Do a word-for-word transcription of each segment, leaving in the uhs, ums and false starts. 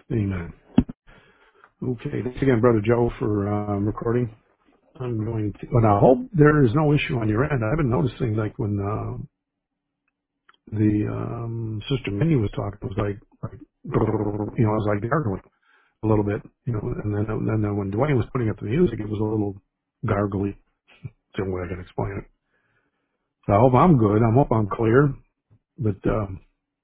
Amen. Okay, thanks again, Brother Joe, for um, recording. I'm going to, and I hope there is no issue on your end. I've been noticing, like, when uh, the um, Sister Minnie was talking, it was like, like, you know, it was like gargling a little bit, you know, and then, and then when Dwayne was putting up the music, it was a little gargly. It's the only way I can explain it. So I hope I'm good. I hope I'm clear, but um,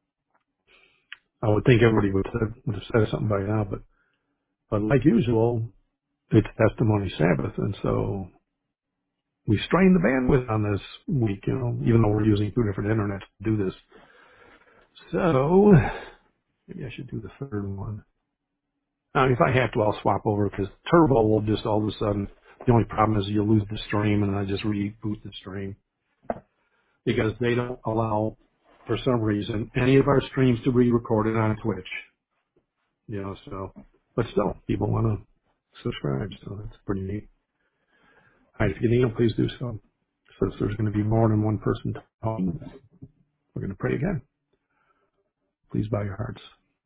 I would think everybody would have, would have said something by now, but, but like usual, it's Testimony Sabbath, and so we strained the bandwidth on this week, you know, even though we're using two different internets to do this. So maybe I should do the third one. Now, if I have to, I'll swap over because Turbo will just all of a sudden. The only problem is you'll lose the stream, and I just reboot the stream because they don't allow, for some reason, any of our streams to be recorded on Twitch. You know, so but still, people want to subscribe, so that's pretty neat. All right, if you need them, please do so. So if there's going to be more than one person talking, we're going to pray again. Please bow your hearts.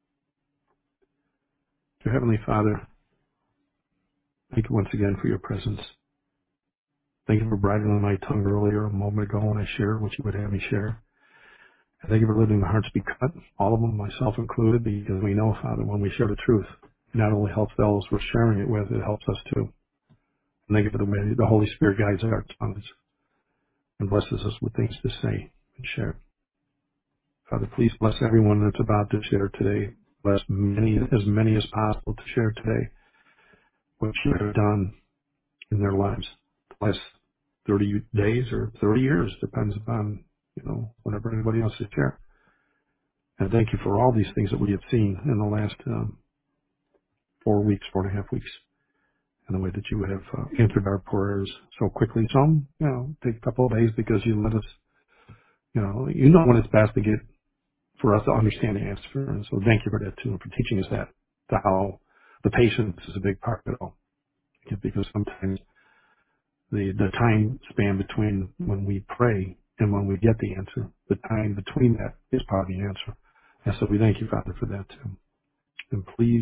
Dear Heavenly Father, thank you once again for your presence. Thank you for bridling my tongue earlier a moment ago when I shared what you would have me share. And thank you for letting the hearts be cut, all of them, myself included, because we know, Father, when we share the truth, it not only helps those we're sharing it with, it helps us too. And thank you for the way the Holy Spirit guides our tongues and blesses us with things to say and share. Father, please bless everyone that's about to share today. Bless many, as many as possible to share today what you have done in their lives. The last thirty days or thirty years, depends upon, you know, whatever anybody else is here. And thank you for all these things that we have seen in the last um, four weeks, four and a half weeks, and the way that you have uh, answered our prayers so quickly. Some, you know, take a couple of days because you let us, you know, you know when it's best to get, for us to understand the answer. And so thank you for that too, and for teaching us that, to how the patience is a big part of it all. Because sometimes the the time span between when we pray and when we get the answer, the time between that is part of the answer. And so we thank you, Father, for that too. And please,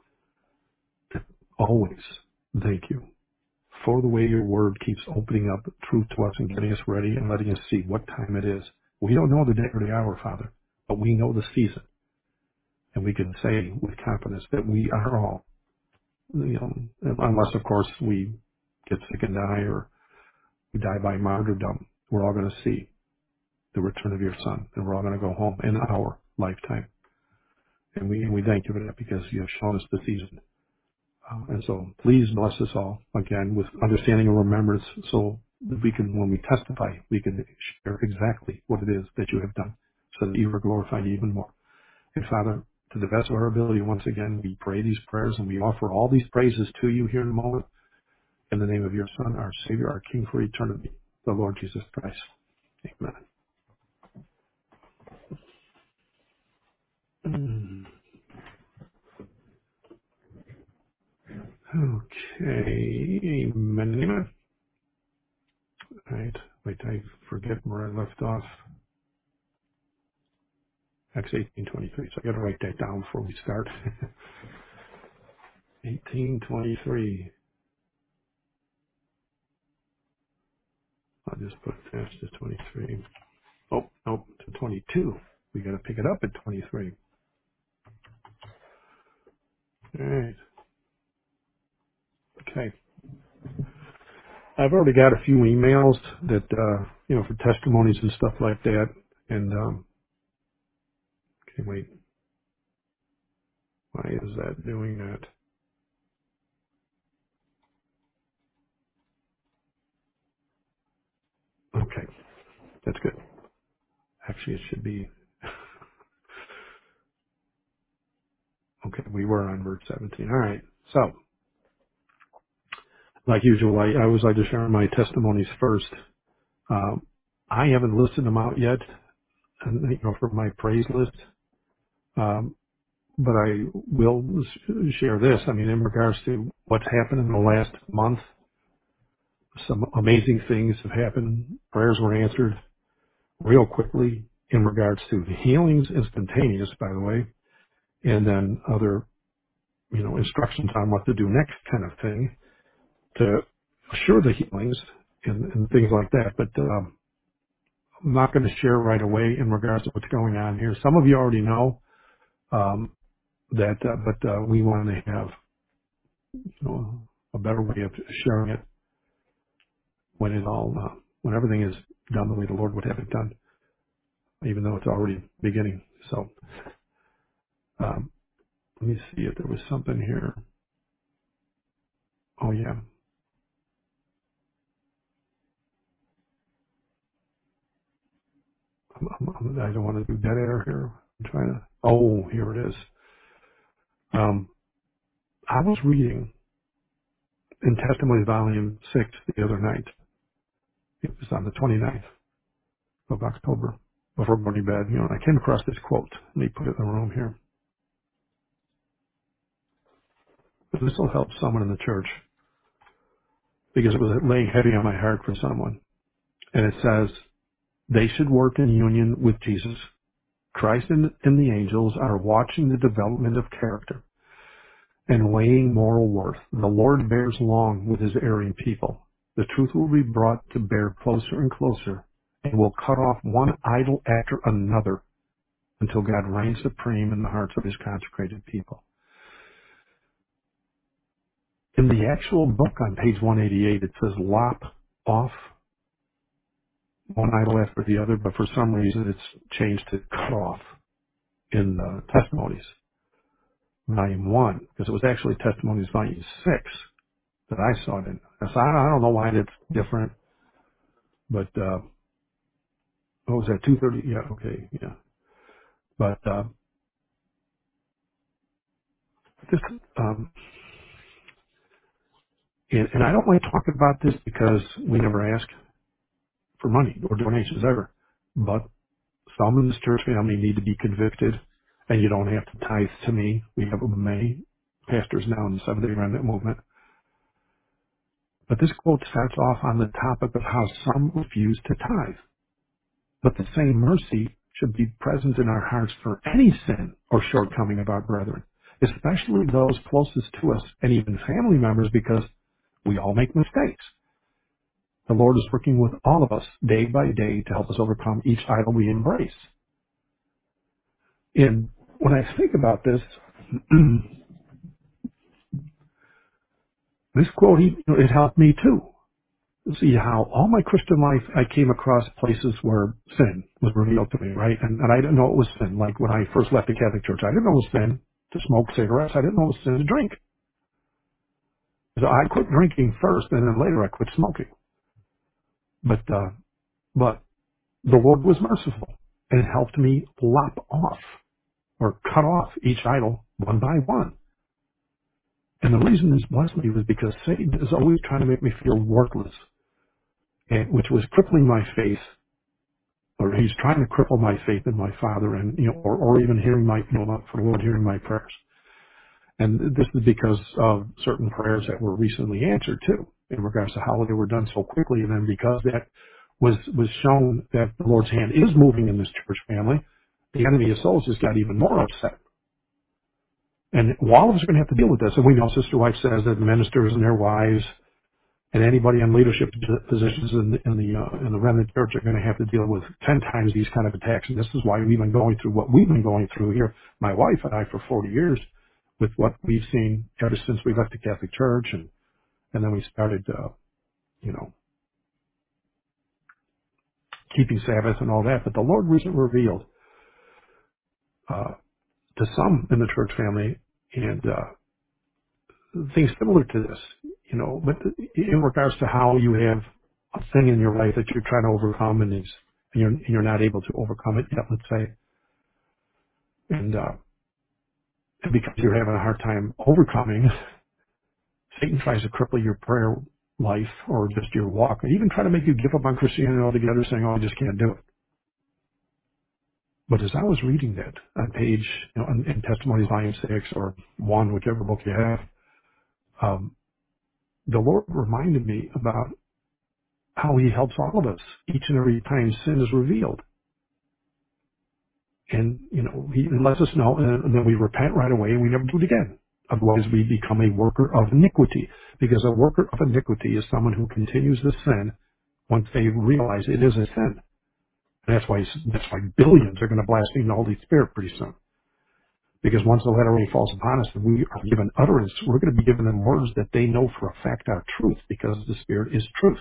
always thank you for the way your word keeps opening up truth to us and getting us ready and letting us see what time it is. We don't know the day or the hour, Father, but we know the season. And we can say with confidence that we are all, you know, unless, of course, we get sick and die or we die by martyrdom, we're all going to see the return of your Son, and we're all going to go home in our lifetime. And we and we thank you for that because you have shown us the season. Uh, and so please bless us all again with understanding and remembrance so that we can, when we testify, we can share exactly what it is that you have done so that you are glorified even more. And Father, to the best of our ability, once again, we pray these prayers and we offer all these praises to you here in a moment in the name of your Son, our Savior, our King for eternity, the Lord Jesus Christ. Amen. Okay, amen. All right, wait, I forget where I left off. Acts eighteen twenty-three, so I got to write that down before we start. eighteen twenty-three. I'll just put fast to twenty-three. Oh, nope, to twenty-two. We got to pick it up at twenty-three. All right, okay. I've already got a few emails that, uh, you know, for testimonies and stuff like that. And, um, okay, wait, why is that doing that? Okay, that's good. Actually, it should be, okay, we were on verse seventeen. All right, so, like usual, I, I always like to share my testimonies first. Um, I haven't listed them out yet, and, you know, for my praise list, um, but I will s- share this. I mean, in regards to what's happened in the last month, some amazing things have happened. Prayers were answered real quickly in regards to the healings, instantaneous, by the way, and then other. you know, instructions on what to do next kind of thing to assure the healings and, and things like that. But um, I'm not going to share right away in regards to what's going on here. Some of you already know um, that, uh, but uh, we want to have, you know, a better way of sharing it when it all, uh, when everything is done the way the Lord would have it done, even though it's already beginning. So um, let me see if there was something here. Oh yeah, I'm, I'm, I don't want to do dead air here. I'm trying to. Oh, here it is. Um, I was reading in Testimony Volume six the other night. It was on the twenty-ninth of October before going to bed, you know, and I came across this quote. Let me put it in the room here. This will help someone in the church because it was laying heavy on my heart for someone. And it says, they should work in union with Jesus. Christ and, and the angels are watching the development of character and weighing moral worth. The Lord bears long with his erring people. The truth will be brought to bear closer and closer and will cut off one idol after another until God reigns supreme in the hearts of his consecrated people. In the actual book on page one eighty-eight, it says lop off one idol after the other, but for some reason it's changed to cut off in the Testimonies, volume one, because it was actually Testimonies volume six that I saw it in. So I don't know why it's different, but, uh, what was that, two thirty? Yeah, okay, yeah. But, uh, this, um, and, and I don't like talking about this because we never ask for money or donations ever, but some in this church family need to be convicted, and you don't have to tithe to me. We have many pastors now in the Seventh-day Remnant movement. But this quote starts off on the topic of how some refuse to tithe. But the same mercy should be present in our hearts for any sin or shortcoming of our brethren, especially those closest to us and even family members, because we all make mistakes. The Lord is working with all of us day by day to help us overcome each idol we embrace. And when I think about this, this quote, it helped me too. See how all my Christian life I came across places where sin was revealed to me, right? And, and I didn't know it was sin. Like when I first left the Catholic Church, I didn't know it was sin to smoke cigarettes. I didn't know it was sin to drink. So I quit drinking first, and then later I quit smoking. But uh, but the Lord was merciful and helped me lop off or cut off each idol one by one. And the reason this blessed me was because Satan is always trying to make me feel worthless, and, which was crippling my faith, or he's trying to cripple my faith in my Father, and you know, or, or even hearing my, you know, not for the Lord, hearing my prayers. And this is because of certain prayers that were recently answered too, in regards to how they were done so quickly. And then because that was was shown that the Lord's hand is moving in this church family, the enemy of souls just got even more upset. And all of us are going to have to deal with this. And we know Sister White says that ministers and their wives and anybody in leadership positions in the, in the, uh, in the remnant church are going to have to deal with ten times these kind of attacks. And this is why we've been going through what we've been going through here, my wife and I, for forty years, with what we've seen ever since we left the Catholic Church. And, and then we started, uh, you know, keeping Sabbath and all that. But the Lord recently revealed, uh, to some in the church family, and, uh, things similar to this, you know, but in regards to how you have a thing in your life that you're trying to overcome, and, it's, and, you're, and you're not able to overcome it yet, let's say, and, uh, and because you're having a hard time overcoming, Satan tries to cripple your prayer life or just your walk, and even try to make you give up on Christianity altogether, saying, oh, I just can't do it. But as I was reading that on page, you know, in, in Testimonies Volume six or one, whichever book you have, um, the Lord reminded me about how he helps all of us each and every time sin is revealed. And, you know, he lets us know, and then we repent right away and we never do it again. Otherwise, we become a worker of iniquity, because a worker of iniquity is someone who continues to sin once they realize it is a sin. And that's why that's why billions are going to blaspheme the Holy Spirit pretty soon. Because once the letter rain falls upon us and we are given utterance, we're going to be given them words that they know for a fact are truth, because the Spirit is truth.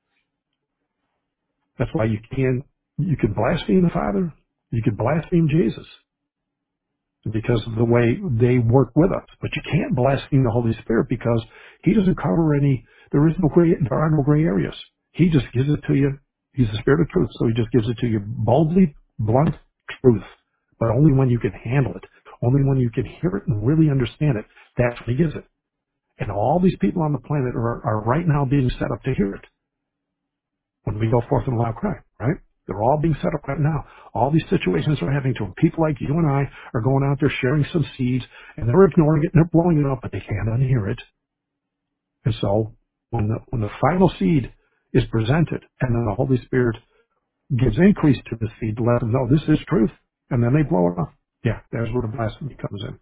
That's why you can you can blaspheme the Father, you can blaspheme Jesus, because of the way they work with us. But you can't blaspheme the Holy Spirit, because He doesn't cover any. There is no gray. There are no gray areas. He just gives it to you. He's the Spirit of truth, so He just gives it to you boldly, blunt truth, but only when you can handle it, only when you can hear it and really understand it. That's when He gives it. And all these people on the planet are, are right now being set up to hear it. When we go forth in a loud cry, right? They're all being set up right now. All these situations are happening to them. People like you and I are going out there sharing some seeds, and they're ignoring it, and they're blowing it up, but they can't unhear it. And so when the, when the final seed is presented, and then the Holy Spirit gives increase to the seed to let them know this is truth, and then they blow it up. Yeah, there's where the blasphemy comes in.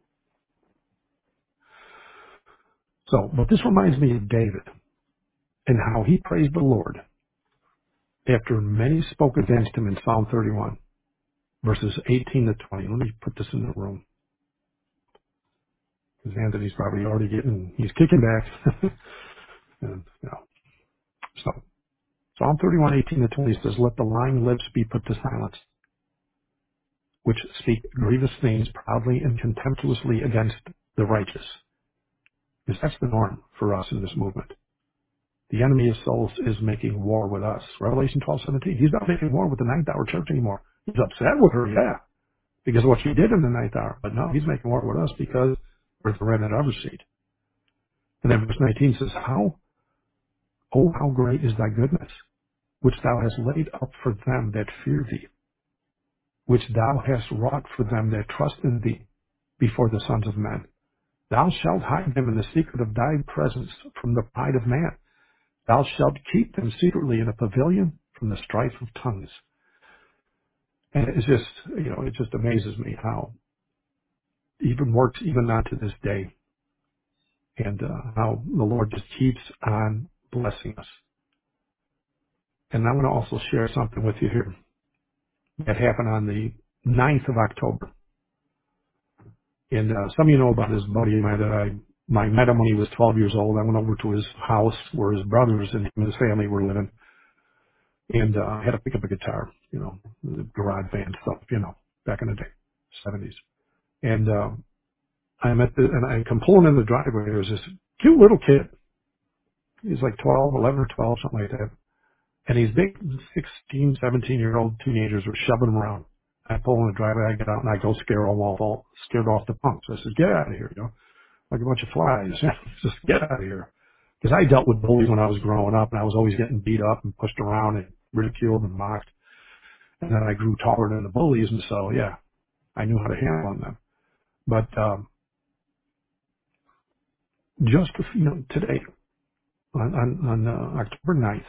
So, but this reminds me of David and how he praised the Lord after many spoke against him in Psalm thirty-one, verses eighteen to twenty. Let me put this in the room, because Anthony's probably already getting, he's kicking back. and, you know, so Psalm thirty-one, eighteen to twenty says, "Let the lying lips be put to silence, which speak grievous things proudly and contemptuously against the righteous." Because that's the norm for us in this movement. The enemy of souls is making war with us. Revelation twelve seventeen. He's not making war with the ninth hour church anymore. He's upset with her, yeah, because of what she did in the ninth hour. But no, he's making war with us because we're the remnant of her seed. And then verse nineteen says, "How, oh, how great is thy goodness, which thou hast laid up for them that fear thee, which thou hast wrought for them that trust in thee before the sons of men. Thou shalt hide them in the secret of thy presence from the pride of man. Thou shalt keep them secretly in a pavilion from the strife of tongues." And it's just, you know, it just amazes me how it even works even not to this day, and uh, how the Lord just keeps on blessing us. And I want to also share something with you here that happened on the ninth of October. And uh, some of you know about this buddy of mine that I, I met him when he was twelve years old. I went over to his house where his brothers and his family were living, and uh, I had to pick up a guitar, you know, the garage band stuff, you know, back in the day, seventies. And uh, I met the, and I come pulling in the driveway. There was this cute little kid. He's like twelve, eleven or twelve, something like that. And these big sixteen, seventeen year old teenagers were shoving him around. I pull in the driveway, I get out, and I go scare them all, all scared off the punks. I said, "Get out of here," you know, like a bunch of flies. Just get out of here. Because I dealt with bullies when I was growing up, and I was always getting beat up and pushed around and ridiculed and mocked. And then I grew taller than the bullies, and so, yeah, I knew how to handle them. But um, just, you know, today, on, on, on uh, October ninth,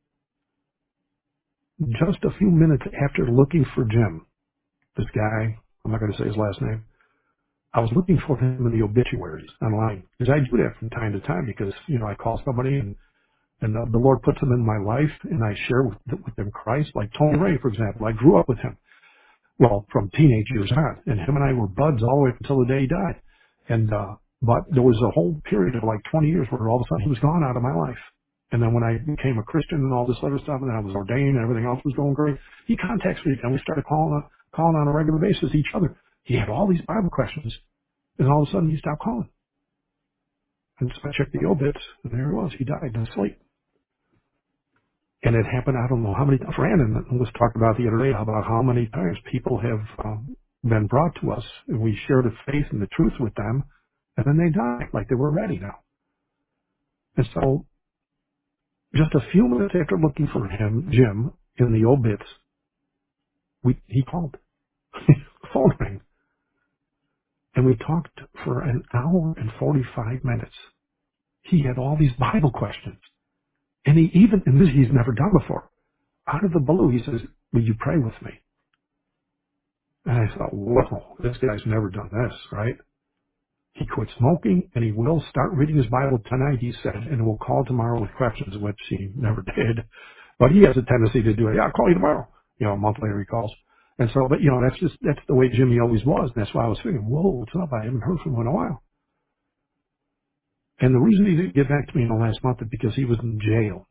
just a few minutes after looking for Jim, this guy, I'm not going to say his last name, I was looking for him in the obituaries online. Because I do that from time to time, because, you know, I call somebody and, and uh, the Lord puts them in my life, and I share with, with them Christ. Like Tony Ray, for example. I grew up with him. Well, from teenage years on. And him and I were buds all the way until the day he died. And, uh, but there was a whole period of like twenty years where all of a sudden he was gone out of my life. And then when I became a Christian and all this other stuff, and then I was ordained and everything else was going great, he contacts me and we started calling on, calling on a regular basis each other. He had all these Bible questions, and all of a sudden he stopped calling. And so I checked the obits, and there it was. He died in his sleep. And it happened, I don't know how many, Brandon was talking about the other day about how many times people have um, been brought to us, and we shared the faith and the truth with them, and then they died like they were ready now. And so just a few minutes after looking for him, Jim, in the obits, we, he called. Phone rang. And we talked for an hour and forty-five minutes. He had all these Bible questions. And he even, and this he's never done before, out of the blue, he says, "Will you pray with me?" And I thought, whoa, this guy's never done this, right? He quit smoking, and he will start reading his Bible tonight, he said, and will call tomorrow with questions, which he never did. But he has a tendency to do it. Yeah, I'll call you tomorrow. You know, a month later he calls. And so, but you know, that's just, that's the way Jimmy always was. And that's why I was thinking, whoa, what's up? I haven't heard from him in a while. And the reason he didn't get back to me in the last month is because he was in jail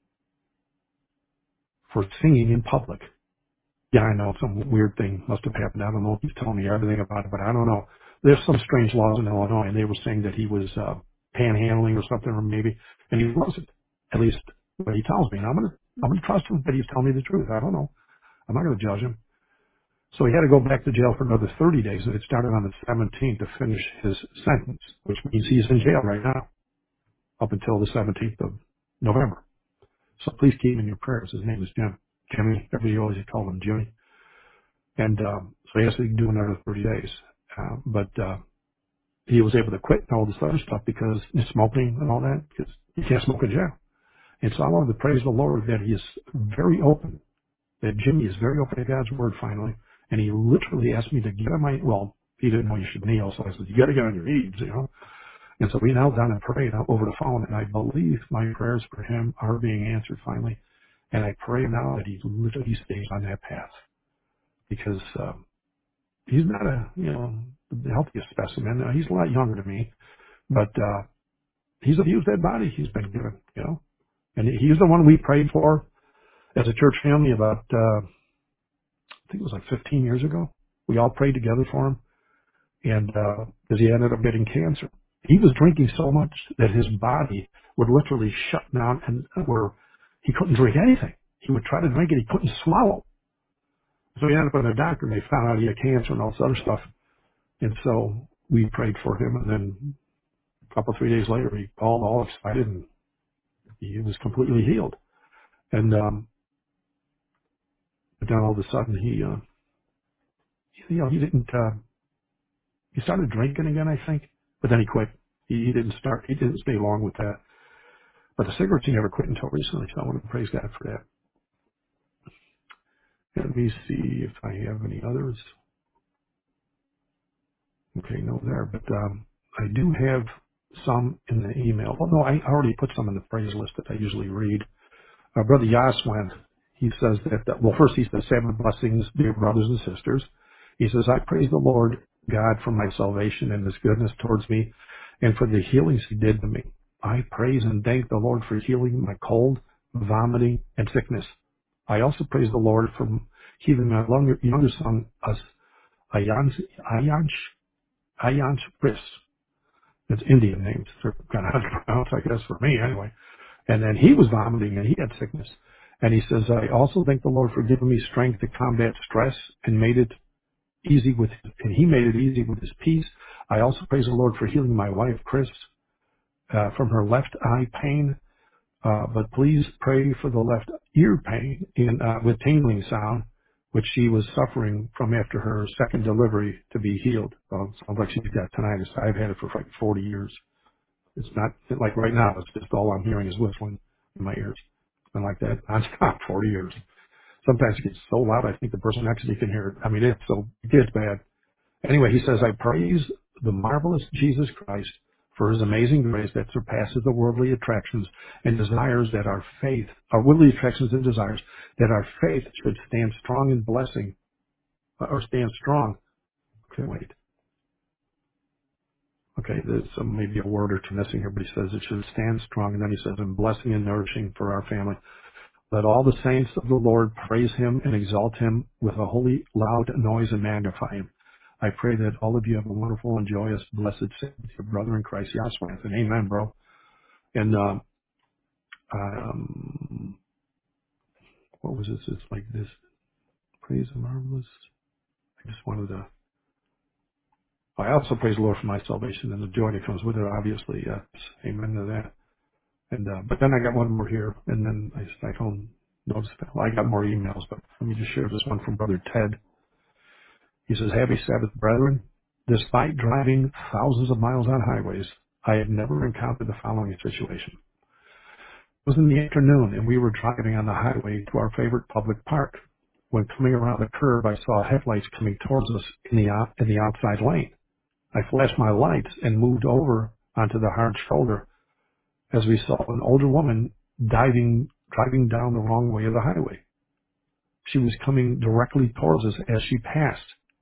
for singing in public. Yeah, I know some weird thing must have happened. I don't know if he's telling me everything about it, but I don't know. There's some strange laws in Illinois, and they were saying that he was uh, panhandling or something, or maybe, and he wasn't. At least what he tells me. And I'm gonna, I'm gonna trust him that he's telling me the truth. I don't know. I'm not gonna judge him. So he had to go back to jail for another thirty days, and it started on the seventeenth to finish his sentence, which means he's in jail right now up until the seventeenth of November. So please keep him in your prayers. His name is Jim. Jimmy. Everybody always called him Jimmy. And um, so he has to do another thirty days. Uh, but uh, he was able to quit all this other stuff because he's smoking and all that, because you can't smoke in jail. And so I wanted to praise the Lord that he is very open, that Jimmy is very open to God's word finally. And he literally asked me to get on my, well, he didn't know you should kneel, so I said, you got to get on your knees, you know. And so we knelt down and prayed over the phone, and I believe my prayers for him are being answered finally. And I pray now that he literally stays on that path, because um, he's not a, you know, the healthiest specimen. Uh, he's a lot younger than me, but uh, he's abused that body he's been given, you know. And he's the one we prayed for as a church family about, uh, I think it was like fifteen years ago. We all prayed together for him, and because he ended up getting cancer. He was drinking so much that his body would literally shut down, and where he couldn't drink anything. He would try to drink it, he couldn't swallow. So he ended up in a doctor, and they found out he had cancer and all this other stuff. And so we prayed for him, and then a couple, three days later, he called all excited, and he was completely healed. And um, but then all of a sudden, he, uh, you know, he didn't. Uh, he started drinking again, I think, but then he quit. He, he didn't start. He didn't stay long with that. But the cigarettes he never quit until recently. So I want to praise God for that. Let me see if I have any others. Okay, no there, but um, I do have some in the email. Well, no, I already put some in the praise list that I usually read. Uh, Brother Yaswant, he says that, that, well, first he says, seven blessings, dear brothers and sisters. He says, I praise the Lord God for my salvation and his goodness towards me and for the healings he did to me. I praise and thank the Lord for healing my cold, vomiting, and sickness. I also praise the Lord for healing my younger, younger son, As- Ayansh, Ayansh, Ayansh Chris. It's Indian names. They're kind of hard to pronounce, I guess, for me anyway. And then he was vomiting and he had sickness. And he says, I also thank the Lord for giving me strength to combat stress and made it easy with, and he made it easy with his peace. I also praise the Lord for healing my wife, Chris, uh, from her left eye pain. Uh, but please pray for the left ear pain in, uh, with tingling sound, which she was suffering from after her second delivery to be healed. Well, it sounds like she's got tinnitus. I've had it for like forty years. It's not like right now. It's just all I'm hearing is whistling in my ears. It's been like that nonstop forty years. Sometimes it gets so loud I think the person next to me can hear it. I mean, it's so it gets bad. Anyway, he says, I praise the marvelous Jesus Christ for his amazing grace that surpasses the worldly attractions and desires that our faith, our worldly attractions and desires, that our faith should stand strong in blessing, or stand strong. Okay, wait. Okay, there's some, maybe a word or two missing here, but he says it should stand strong. And then he says, in blessing and nourishing for our family. Let all the saints of the Lord praise him and exalt him with a holy loud noise and magnify him. I pray that all of you have a wonderful and joyous, blessed Savior, brother in Christ, Yahweh. And amen, bro. And, um, um, what was this? It's like this. Praise the marvelous. I just wanted to, I also praise the Lord for my salvation and the joy that comes with it, obviously. Yes. Amen to that. And, uh, but then I got one more here, and then I, I don't notice that. Well, I got more emails, but let me just share this one from Brother Ted. He says, Happy Sabbath, brethren. Despite driving thousands of miles on highways, I have never encountered the following situation. It was in the afternoon, and we were driving on the highway to our favorite public park. When coming around the curve, I saw headlights coming towards us in the, out, in the outside lane. I flashed my lights and moved over onto the hard shoulder as we saw an older woman diving, driving down the wrong way of the highway. She was coming directly towards us as she passed.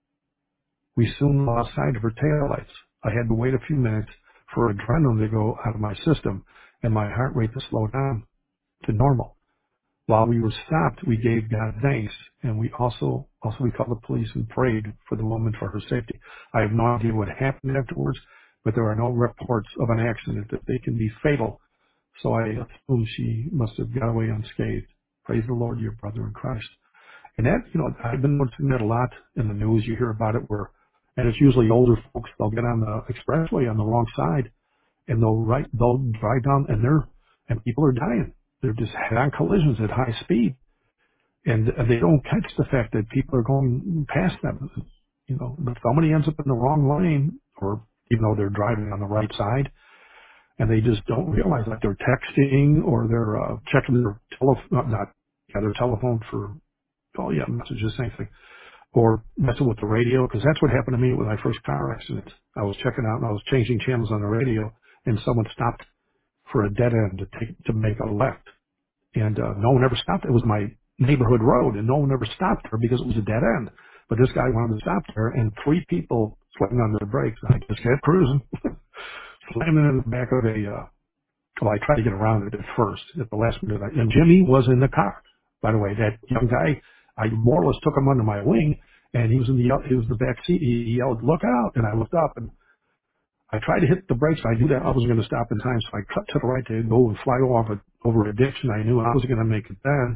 We soon lost sight of her taillights. I had to wait a few minutes for adrenaline to go out of my system and my heart rate to slow down to normal. While we were stopped, we gave God thanks, and we also, also we called the police and prayed for the woman for her safety. I have no idea what happened afterwards, but there are no reports of an accident that they can be fatal. So I assume she must have got away unscathed. Praise the Lord, your brother in Christ. And that, you know, I've been noticing that a lot in the news. You hear about it where, and it's usually older folks, they'll get on the expressway on the wrong side and they'll right, they'll drive down and they're, and people are dying. They're just head-on collisions at high speed. And they don't catch the fact that people are going past them. You know, if somebody ends up in the wrong lane, or even though they're driving on the right side, and they just don't realize that they're texting or they're uh, checking their telephone, not, not yeah, their telephone for, oh yeah, messages, same thing, or messing with the radio, because that's what happened to me with my first car accident. I was checking out and I was changing channels on the radio, and someone stopped for a dead end to take to make a left, and uh, no one ever stopped. It was my neighborhood road, and no one ever stopped there because it was a dead end. But this guy wanted to stop there, and three people slamming on their brakes. I just kept cruising, slamming in the back of a. Uh, well, I tried to get around it at first. At the last minute, I, and Jimmy was in the car. By the way, that young guy, I more or less took him under my wing, and he was in the he was in the back seat. He, he yelled, "Look out!" And I looked up, and I tried to hit the brakes. I knew that I wasn't going to stop in time, so I cut to the right to go and fly off a, over a ditch, and I knew I wasn't going to make it then.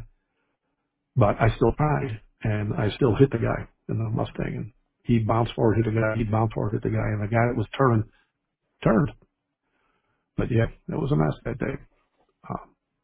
But I still tried, and I still hit the guy in the Mustang, and he bounced forward, hit the guy, he bounced forward, hit the guy, and the guy that was turning, turned. But yeah, it was a mess that day. Uh,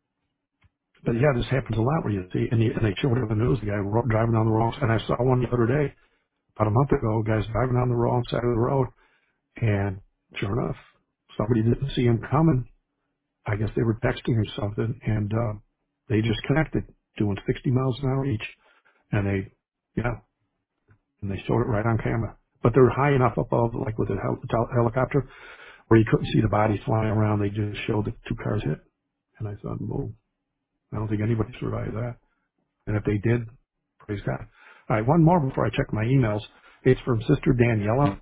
but yeah, this happens a lot where you see, and, you, and they showed it on the news, the guy ro- driving down the wrong side. And I saw one the other day, about a month ago, guys driving down the wrong side of the road, and sure enough, somebody didn't see him coming. I guess they were texting or something, and uh, they just connected, doing sixty miles an hour each, and they, yeah, and they showed it right on camera. But they're high enough above, like with a hel- hel- helicopter, where you couldn't see the bodies flying around. They just showed the two cars hit, and I thought, whoa, I don't think anybody survived that. And if they did, praise God. All right, one more before I check my emails. It's from Sister Daniela.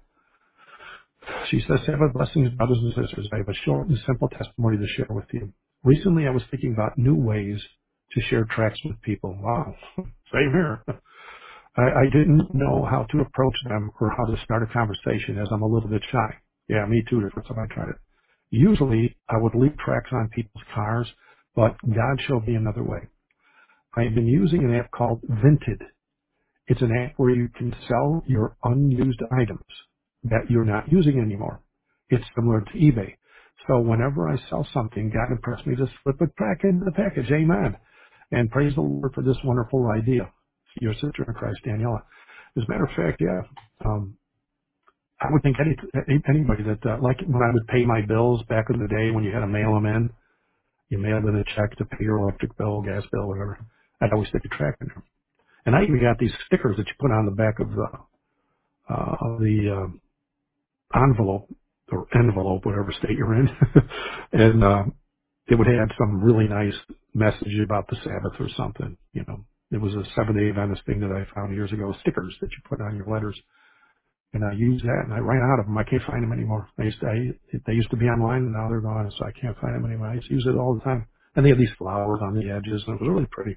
She says, Sabbath blessings, brothers and sisters. I have a short and simple testimony to share with you. Recently, I was thinking about new ways to share tracts with people. Wow, same here. I, I didn't know how to approach them or how to start a conversation, as I'm a little bit shy. Yeah, me too. That's why I tried it. Usually, I would leave tracts on people's cars, but God showed me another way. I have been using an app called Vinted. It's an app where you can sell your unused items that you're not using anymore. It's similar to eBay. So whenever I sell something, God impressed me to slip it back into the package. Amen. And praise the Lord for this wonderful idea. Your sister in Christ, Daniela. As a matter of fact, yeah, um, I would think any, anybody that, uh, like when I would pay my bills back in the day when you had to mail them in, you mailed in a check to pay your electric bill, gas bill, whatever. I'd always stick a track in there. And I even got these stickers that you put on the back of the uh, of the uh, envelope or envelope, whatever state you're in, and uh, it would have some really nice message about the Sabbath or something. You know, it was a Seventh-day Adventist thing that I found years ago. Stickers that you put on your letters, and I used that, and I ran out of them. I can't find them anymore. I used to, I, they used to be online, and now they're gone, so I can't find them anymore. I used to use it all the time, and they had these flowers on the edges, and it was really pretty.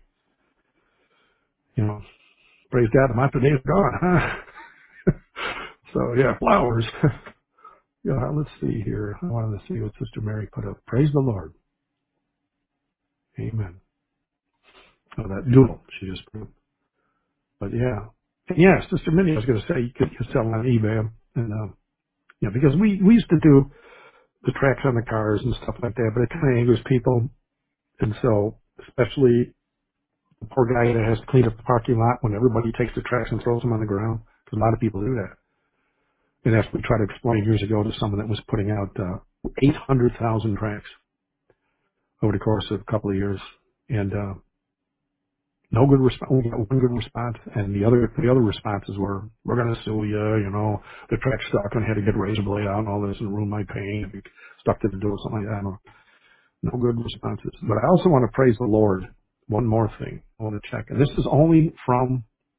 You know, praise God, the month of days are gone, huh? So yeah, flowers. Yeah, let's see here. I wanted to see what Sister Mary put up. Praise the Lord. Amen. Oh, that doodle she just put up. But yeah. And yeah, Sister Minnie, I was going to say you could, you could sell on eBay. And, uh, you know, because we, we used to do the tracks on the cars and stuff like that, but it kind of angers people. And so, especially the poor guy that has to clean up the parking lot when everybody takes the tracks and throws them on the ground. Because a lot of people do that. And that's what we tried to explain years ago to someone that was putting out uh, eight hundred thousand tracks over the course of a couple of years. And uh, No good response. We got one good response, and the other the other responses were, "We're going to sue you. You know, the track's stuck, and I had to get a razor blade out and all this, and ruin my pain. Be stuck to the door, something like that." I don't know. No good responses. But I also want to praise the Lord. One more thing I want to check, and this is only from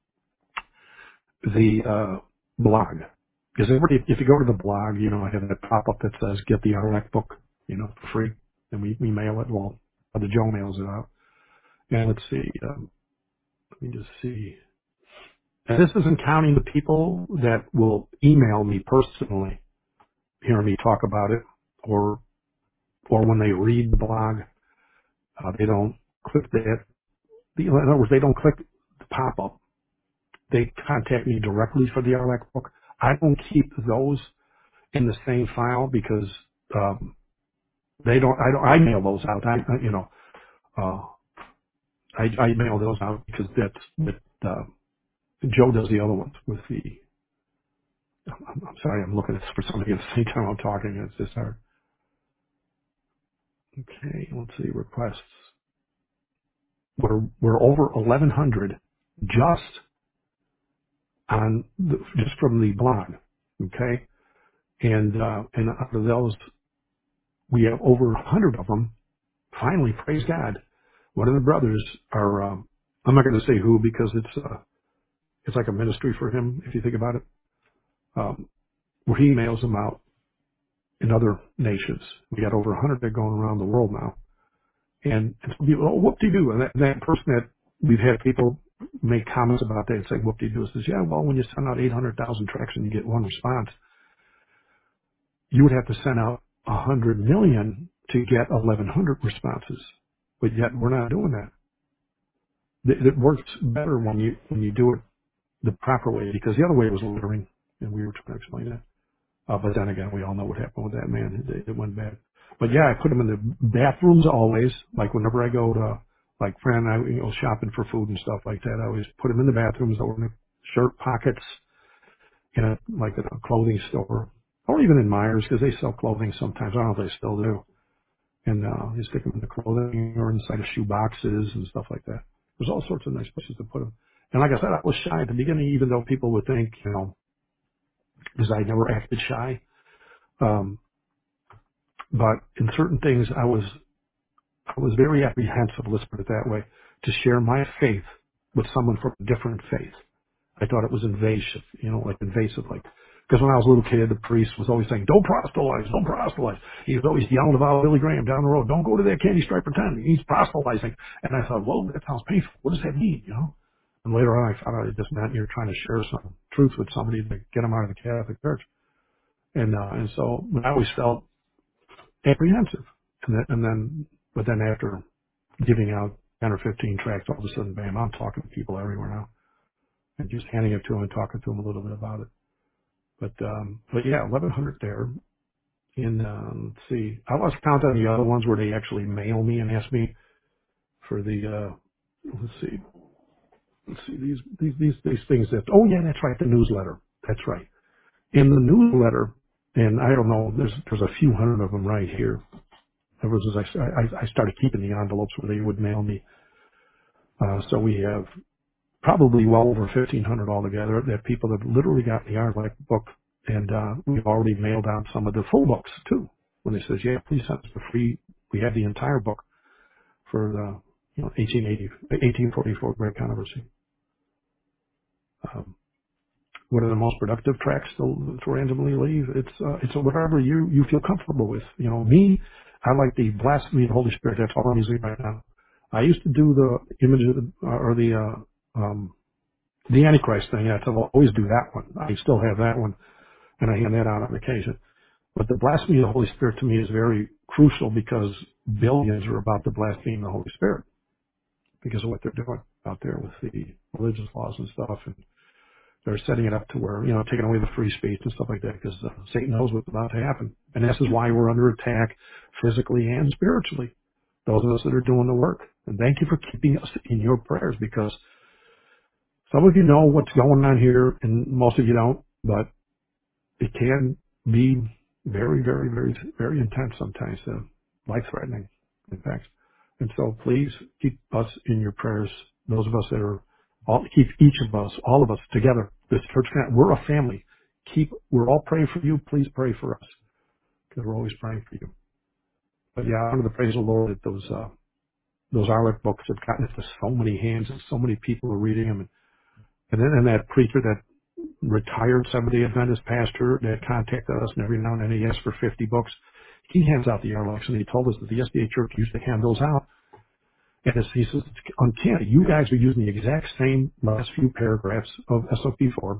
the uh, blog. Because everybody, if you go to the blog, you know, I have that pop-up that says "Get the R L A C book," you know, for free, and we we mail it. Well, the Joe mails it out. And let's see. Um, let me just see. And this isn't counting the people that will email me personally, hear me talk about it, or or when they read the blog, uh, they don't click that. In other words, they don't click the pop-up. They contact me directly for the R L A C book. I don't keep those in the same file because um, they don't. I don't. I mail those out. I, I you know, uh, I, I mail those out because that's that. Uh, Joe does the other ones with the. I'm, I'm sorry, I'm looking at this for somebody at the same time I'm talking. It's just hard. Okay, let's see, requests. We're, we're over eleven hundred just on, the, just from the blog. Okay. And, uh, and out of those, we have over a hundred of them. Finally, praise God. One of the brothers are, um, I'm not going to say who because it's, uh, it's like a ministry for him, if you think about it, um, where he mails them out in other nations. We got over a hundred that are going around the world now. And, and some people, oh, whoop-de-doo. And that, that person that we've had people make comments about that and say, whoop-de-doo, says, yeah, well, when you send out eight hundred thousand tracks and you get one response, you would have to send out one hundred million to get eleven hundred responses. But yet we're not doing that. It, it works better when you, when you do it the proper way because the other way was littering and we were trying to explain that. Uh, but then again, we all know what happened with that man. It, it went bad. But yeah, I put him in the bathrooms always. Like whenever I go to, like friend, I you know shopping for food and stuff like that. I always put him in the bathrooms or in the shirt pockets in a like in a clothing store, or even in Myers because they sell clothing sometimes. I don't know if they still do. And uh, you stick them in the clothing or inside of shoe boxes and stuff like that. There's all sorts of nice places to put them. And like I said, I was shy at the beginning, even though people would think, you know, because I never acted shy. Um, But in certain things, I was I was very apprehensive, let's put it that way, to share my faith with someone from a different faith. I thought it was invasive, you know, like invasive, like because when I was a little kid, the priest was always saying, "Don't proselytize, don't proselytize." He was always yelling about Billy Graham down the road, "Don't go to that candy stripe pretend he's proselytizing." And I thought, well, that sounds painful. What does that mean, you know? And later on, I found out it just meant you're trying to share some truth with somebody to get them out of the Catholic Church. And uh, and so I always felt apprehensive. And then, and then, but then after giving out ten or fifteen tracks, all of a sudden, bam, I'm talking to people everywhere now and just handing it to them and talking to them a little bit about it. But, um, but yeah, eleven hundred there. And, um, let's see, I lost count on the other ones where they actually mail me and ask me for the, uh, let's see, let's see, these, these, these, these things that, oh yeah, that's right, the newsletter. That's right. In the newsletter, and I don't know, there's, there's a few hundred of them right here. Ever since I, I, I started keeping the envelopes where they would mail me. Uh, so we have probably well over fifteen hundred altogether that people have literally got the R L A C book. And, uh, we've already mailed out some of the full books too. When they says, yeah, please send us the free, we have the entire book for the, you know, eighteen eighty, eighteen forty-four Great Controversy. Um, what are the most productive tracks to, to randomly leave? It's, uh, it's whatever you, you feel comfortable with. You know, me, I like the blasphemy of the Holy Spirit. That's all I'm using right now. I used to do the image of the, uh, or the, uh, um, the Antichrist thing. Yeah, I'll always do that one. I still have that one and I hand that out on occasion. But the blasphemy of the Holy Spirit to me is very crucial because billions are about to blaspheme the Holy Spirit because of what they're doing out there with the religious laws and stuff. And they're setting it up to where, you know, taking away the free speech and stuff like that because uh, Satan knows what's about to happen. And this is why we're under attack physically and spiritually. Those of us that are doing the work. And thank you for keeping us in your prayers because some of you know what's going on here and most of you don't, but it can be very, very, very, very intense sometimes, uh, life threatening, in fact. And so please keep us in your prayers those of us that are, all, keep each of us, all of us together. This church family, we're a family. Keep, we're all praying for you. Please pray for us because we're always praying for you. But yeah, I'm going to praise the Lord that those, uh, those Arlick books have gotten into so many hands and so many people are reading them. And, and then and that preacher, that retired Seventh-day Adventist pastor that contacted us and every now and then he asks for fifty books. He hands out the Arlicks and he told us that the S D A Church used to hand those out. And it's, he says, it's uncanny. You guys are using the exact same last few paragraphs of S O P four,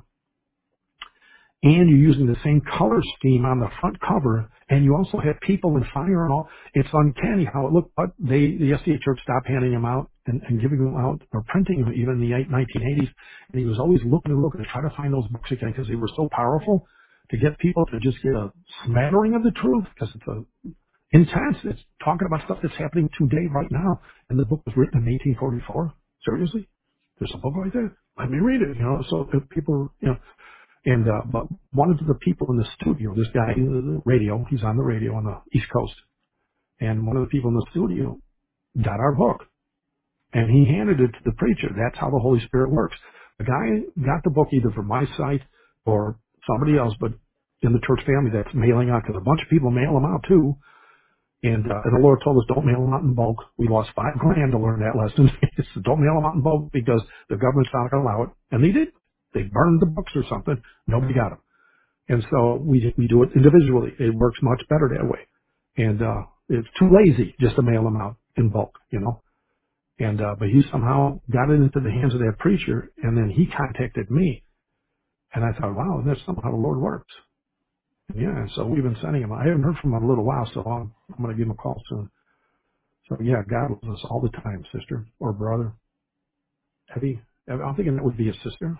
and you're using the same color scheme on the front cover, and you also have people and fire and all. It's uncanny how it looked, but they, the S D A Church stopped handing them out and, and giving them out, or printing them even in the nineteen eighties, and he was always looking and looking to try to find those books again because they were so powerful to get people to just get a smattering of the truth, because it's a intense. It's talking about stuff that's happening today, right now. And the book was written in eighteen forty-four. Seriously? There's a book like that? Let me read it, you know. So if people, you know, and, uh, but one of the people in the studio, this guy, the radio, he's on the radio on the East Coast. And one of the people in the studio got our book and he handed it to the preacher. That's how the Holy Spirit works. The guy got the book either from my site or somebody else, but in the church family that's mailing out, because a bunch of people mail them out too. And, uh, and the Lord told us, don't mail them out in bulk. We lost five grand to learn that lesson. So don't mail them out in bulk because the government's not going to allow it. And they did. They burned the books or something. Nobody got them. And so we, we do it individually. It works much better that way. And, uh, it's too lazy just to mail them out in bulk, you know. And, uh, but he somehow got it into the hands of that preacher, and then he contacted me. And I thought, wow, that's somehow how the Lord works. And yeah, and so we've been sending him. I haven't heard from him in a little while, so I'm, I'm going to give him a call soon. So yeah, God loves us all the time, sister or brother. Heavy. I'm thinking that would be a sister.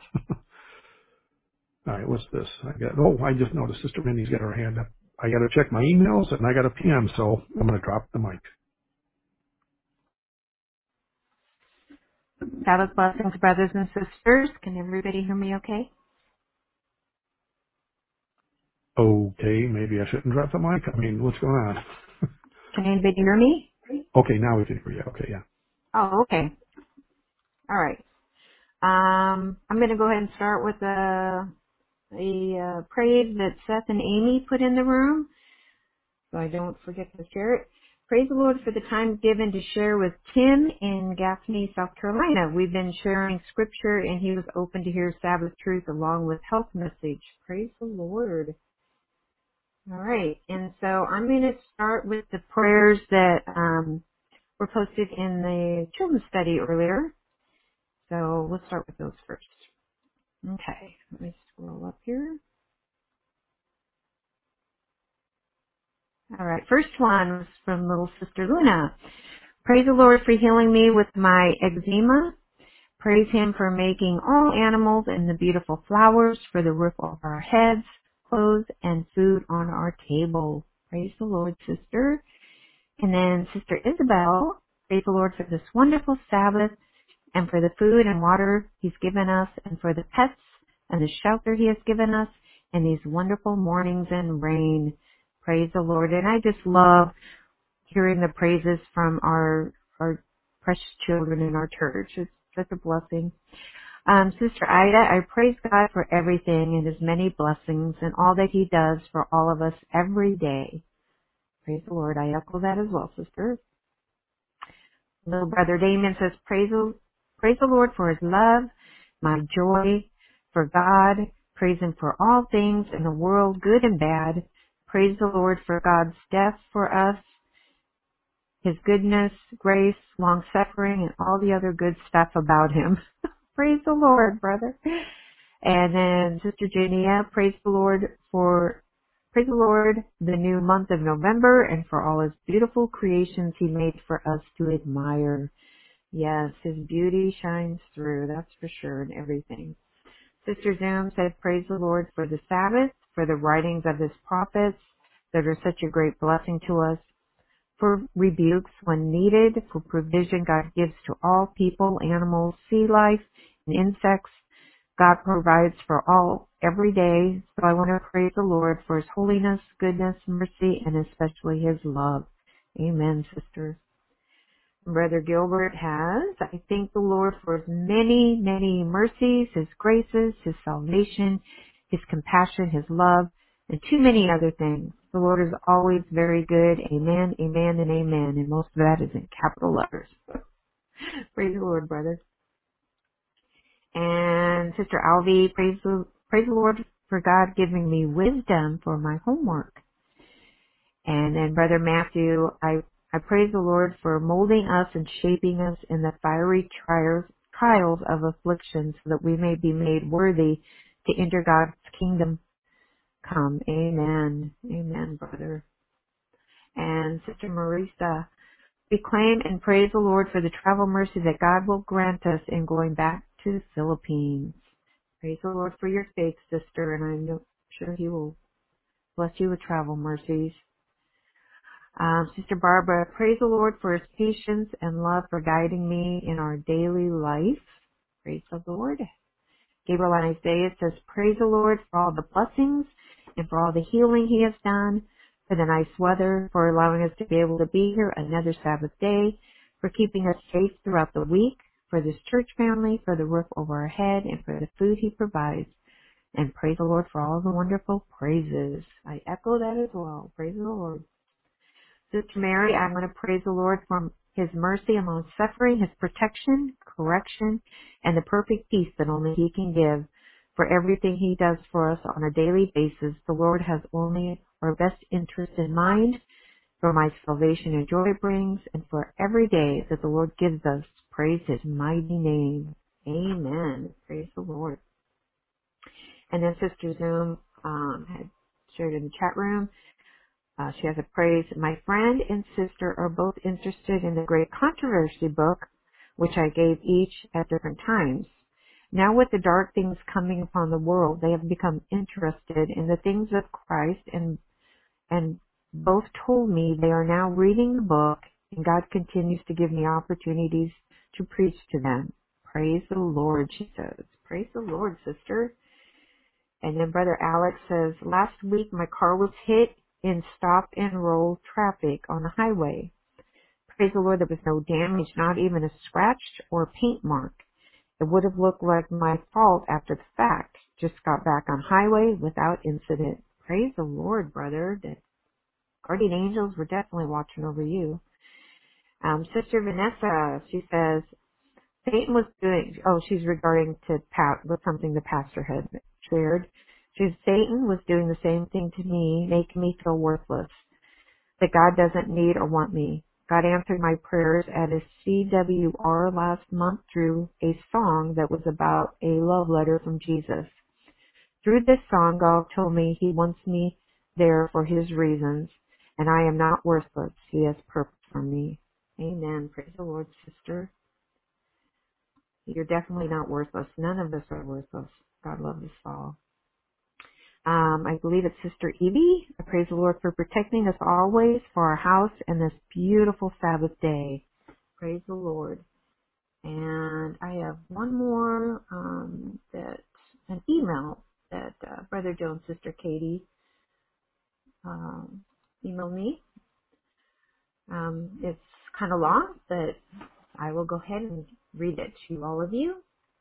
All right, what's this? I got, oh, I just noticed Sister Minnie's got her hand up. I got to check my emails and I got a P M, so I'm going to drop the mic. Sabbath blessings, brothers and sisters. Can everybody hear me okay? Okay, maybe I shouldn't drop the mic. I mean, what's going on? Can anybody hear me? Okay, now we can hear you. Okay, yeah. Oh, okay. All right. Um, I'm going to go ahead and start with a, a uh, praise that Seth and Amy put in the room, so I don't forget to share it. Praise the Lord for the time given to share with Tim in Gaffney, South Carolina. We've been sharing scripture, and he was open to hear Sabbath truth along with health message. Praise the Lord. All right, and so I'm going to start with the prayers that um, were posted in the children's study earlier. So let's start with those first. Okay, let me scroll up here. All right, first one was from little sister Luna. Praise the Lord for healing me with my eczema. Praise Him for making all animals and the beautiful flowers for the roof over our heads, clothes, and food on our table. Praise the Lord, sister. And then Sister Isabel, praise the Lord for this wonderful Sabbath and for the food and water He's given us and for the pets and the shelter He has given us and these wonderful mornings and rain. Praise the Lord. And I just love hearing the praises from our, our precious children in our church. It's such a blessing. Um, Sister Ida, I praise God for everything and His many blessings and all that He does for all of us every day. Praise the Lord. I echo that as well, sister. Little brother Damien says, praise the, praise the Lord for His love, my joy for God. Praise Him for all things in the world, good and bad. Praise the Lord for God's death for us, His goodness, grace, long suffering, and all the other good stuff about Him. Praise the Lord, brother. And then Sister Jania, praise the Lord for, praise the Lord, the new month of November and for all His beautiful creations He made for us to admire. Yes, His beauty shines through, that's for sure, in everything. Sister Zoom said, praise the Lord for the Sabbath, for the writings of His prophets that are such a great blessing to us, for rebukes when needed, for provision God gives to all people, animals, sea life, and insects. God provides for all every day. So I want to praise the Lord for His holiness, goodness, mercy, and especially His love. Amen, sister. Brother Gilbert has. I thank the Lord for his many, many mercies, his graces, his salvation, his compassion, his love, and too many other things. The Lord is always very good. Amen, amen, and amen. And most of that is in capital letters. Praise the Lord, brother. And Sister Alvy, praise the, praise the Lord for God giving me wisdom for my homework. And then Brother Matthew, I, I praise the Lord for molding us and shaping us in the fiery trials, trials of affliction so that we may be made worthy to enter God's kingdom come. Amen. Amen, brother. And Sister Marisa, we claim and praise the Lord for the travel mercy that God will grant us in going back to the Philippines. Praise the Lord for your faith, sister, and I'm sure He will bless you with travel mercies. Um, Sister Barbara, praise the Lord for His patience and love for guiding me in our daily life. Praise the Lord. Gabriel and Isaiah says, praise the Lord for all the blessings and for all the healing He has done, for the nice weather, for allowing us to be able to be here another Sabbath day, for keeping us safe throughout the week, for this church family, for the roof over our head, and for the food He provides. And praise the Lord for all the wonderful praises. I echo that as well. Praise the Lord. Sister Mary, I'm going to praise the Lord for His mercy and long suffering, His protection, correction, and the perfect peace that only He can give. For everything He does for us on a daily basis, the Lord has only our best interest in mind, for my salvation and joy brings, and for every day that the Lord gives us. Praise His mighty name. Amen. Praise the Lord. And then Sister Zoom um, had shared in the chat room. Uh, she has a praise. My friend and sister are both interested in the Great Controversy book, which I gave each at different times. Now with the dark things coming upon the world, they have become interested in the things of Christ, and and both told me they are now reading the book, and God continues to give me opportunities to preach to them. Praise the Lord, she says. Praise the Lord, sister. And then Brother Alex says, last week my car was hit in stop and roll traffic on the highway. Praise the Lord, there was no damage, not even a scratch or a paint mark. It would have looked like my fault after the fact. Just got back on highway without incident. Praise the Lord, brother. The guardian angels were definitely watching over you. Um, Sister Vanessa, she says, Satan was doing, oh, she's regarding to Pat, with something the pastor had shared. She says, Satan was doing the same thing to me, making me feel worthless, that God doesn't need or want me. God answered my prayers at a C W R last month through a song that was about a love letter from Jesus. Through this song, God told me He wants me there for His reasons, and I am not worthless. He has purpose for me. Amen. Praise the Lord, sister. You're definitely not worthless. None of us are worthless. God loves us all. Um, I believe it's Sister Evie. I praise the Lord for protecting us always, for our house, and this beautiful Sabbath day. Praise the Lord. And I have one more, um, that, an email that uh, Brother Joe and Sister Katie um, emailed me. Um, it's kind of long, but I will go ahead and read it to all of you.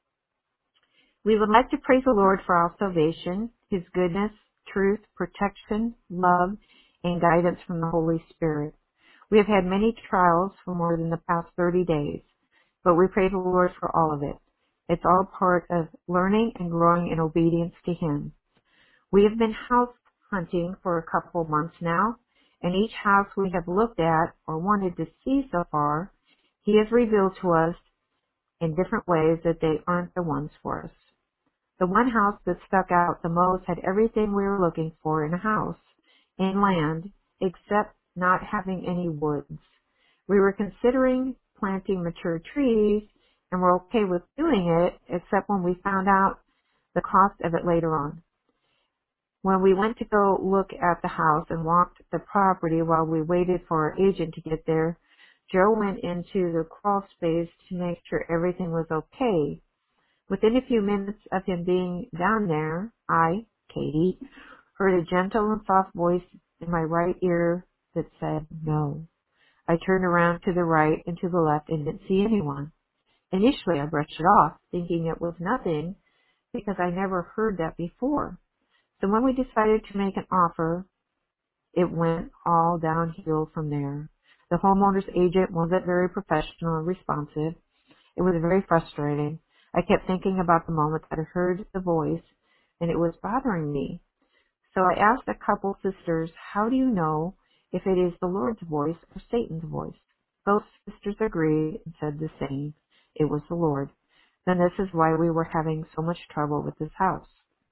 We would like to praise the Lord for our salvation, His goodness, truth, protection, love, and guidance from the Holy Spirit. We have had many trials for more than the past thirty days, but we praise the Lord for all of it. It's all part of learning and growing in obedience to Him. We have been house hunting for a couple of months now, and each house we have looked at or wanted to see so far, He has revealed to us in different ways that they aren't the ones for us. The one house that stuck out the most had everything we were looking for in a house, in land, except not having any woods. We were considering planting mature trees and were okay with doing it, except when we found out the cost of it later on. When we went to go look at the house and walked the property while we waited for our agent to get there, Joe went into the crawl space to make sure everything was okay. Within a few minutes of him being down there, I, Katie, heard a gentle and soft voice in my right ear that said no. I turned around to the right and to the left and didn't see anyone. Initially, I brushed it off, thinking it was nothing because I never heard that before. So when we decided to make an offer, it went all downhill from there. The homeowner's agent wasn't very professional and responsive. It was very frustrating. I kept thinking about the moment that I heard the voice, and it was bothering me. So I asked a couple sisters, how do you know if it is the Lord's voice or Satan's voice? Both sisters agreed and said the same. It was the Lord. Then this is why we were having so much trouble with this house.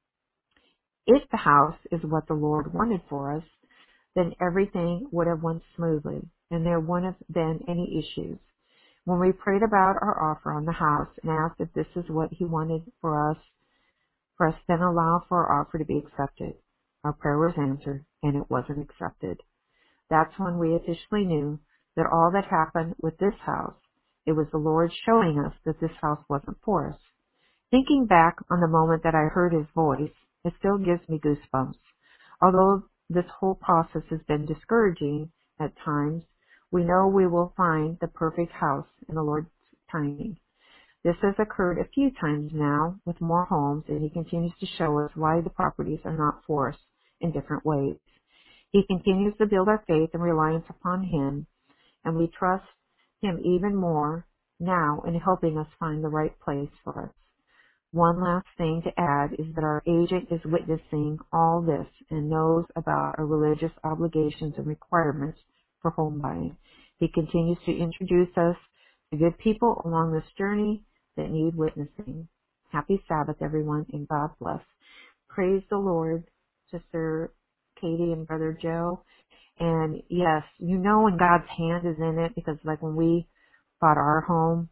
If the house is what the Lord wanted for us, then everything would have went smoothly, and there wouldn't have been any issues. When we prayed about our offer on the house and asked if this is what He wanted for us, for us then allow for our offer to be accepted. Our prayer was answered, and it wasn't accepted. That's when we officially knew that all that happened with this house, it was the Lord showing us that this house wasn't for us. Thinking back on the moment that I heard His voice, it still gives me goosebumps. Although this whole process has been discouraging at times, we know we will find the perfect house in the Lord's timing. This has occurred a few times now with more homes, and He continues to show us why the properties are not for us in different ways. He continues to build our faith and reliance upon Him, and we trust Him even more now in helping us find the right place for us. One last thing to add is that our agent is witnessing all this and knows about our religious obligations and requirements for home buying. He continues to introduce us to good people along this journey that need witnessing. Happy Sabbath, everyone, and God bless. Praise the Lord, Sister Katie and Brother Joe. And yes, you know when God's hand is in it, because like when we bought our home,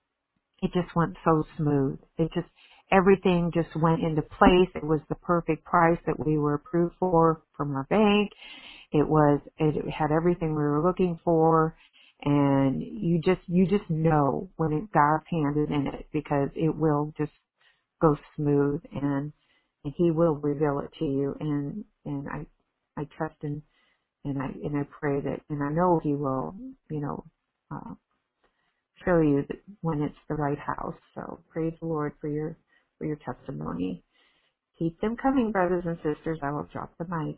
it just went so smooth. It just, everything just went into place. It was the perfect price that we were approved for from our bank. It was, it had everything we were looking for. And you just, you just know when it, God's hand is in it, because it will just go smooth, and, and He will reveal it to you. And, and I, I trust in, and I, and I pray that, and I know He will, you know, uh, show you that when it's the right house. So praise the Lord for your for your testimony. Keep them coming, brothers and sisters. I will drop the mic.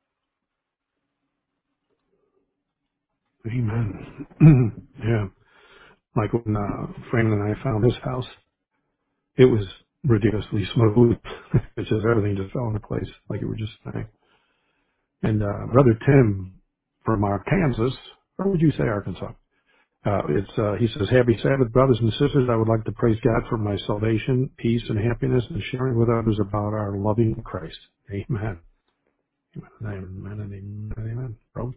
Amen. Yeah. Like when uh, Fran and I found this house, it was ridiculously smooth. It's just everything just fell into place, like you were just saying. And uh, Brother Tim from Arkansas, or would you say Arkansas? Uh, it's uh, he says, "Happy Sabbath, brothers and sisters. I would like to praise God for my salvation, peace, and happiness, and sharing with others about our loving Christ." Amen. Amen. Amen. Amen. Amen. Bro.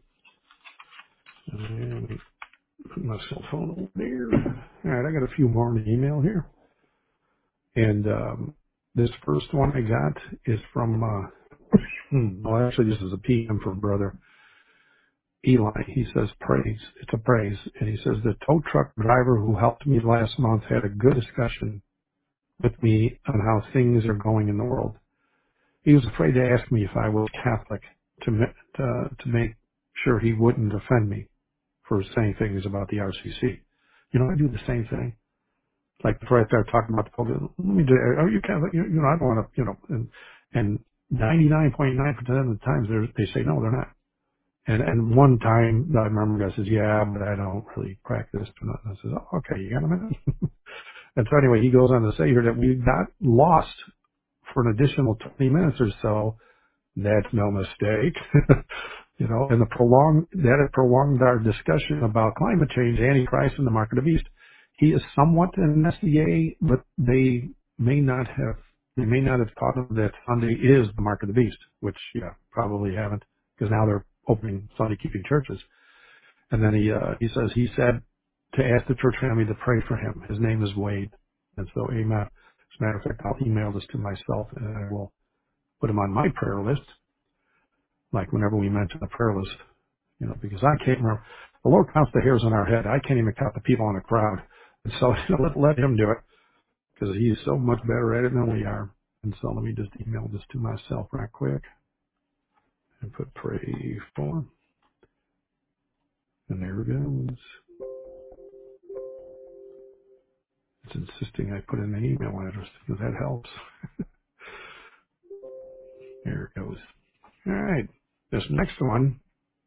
And put my cell phone over there. All right, I got a few more in the email here, and um, this first one I got is from. Uh, hmm, well, actually, this is a P M from Brother Eli. He says, "Praise." It's a praise, and he says the tow truck driver who helped me last month had a good discussion with me on how things are going in the world. He was afraid to ask me if I was Catholic to ma- uh, to make sure he wouldn't offend me for saying things about the R C C. You know, I do the same thing. Like before I start talking about the Pope, let me do, are you Catholic? You, you know, I don't want to, you know, and and ninety-nine point nine percent of the times they say no, they're not. And and one time I remember the guy says, yeah, but I don't really practice. And I says, oh, okay, you got a minute? And so anyway, he goes on to say here that we got lost for an additional twenty minutes or so. That's no mistake. You know, and the prolonged, that had prolonged our discussion about climate change, Antichrist, and the mark of the beast. He is somewhat an S D A, but they may not have, they may not have taught him that Sunday is the mark of the beast, which, yeah, probably haven't, because now they're opening Sunday keeping churches. And then he, uh, he says, he said to ask the church family to pray for him. His name is Wade. And so, amen. As a matter of fact, I'll email this to myself and I will put him on my prayer list, like whenever we mention the prayer list, you know, because I can't remember. The Lord counts the hairs on our head. I can't even count the people in the crowd. And so let, let him do it, because he's so much better at it than we are. And so let me just email this to myself right quick and put pray for. And there it goes. It's insisting I put in an email address because that helps. There it goes. All right. This next one.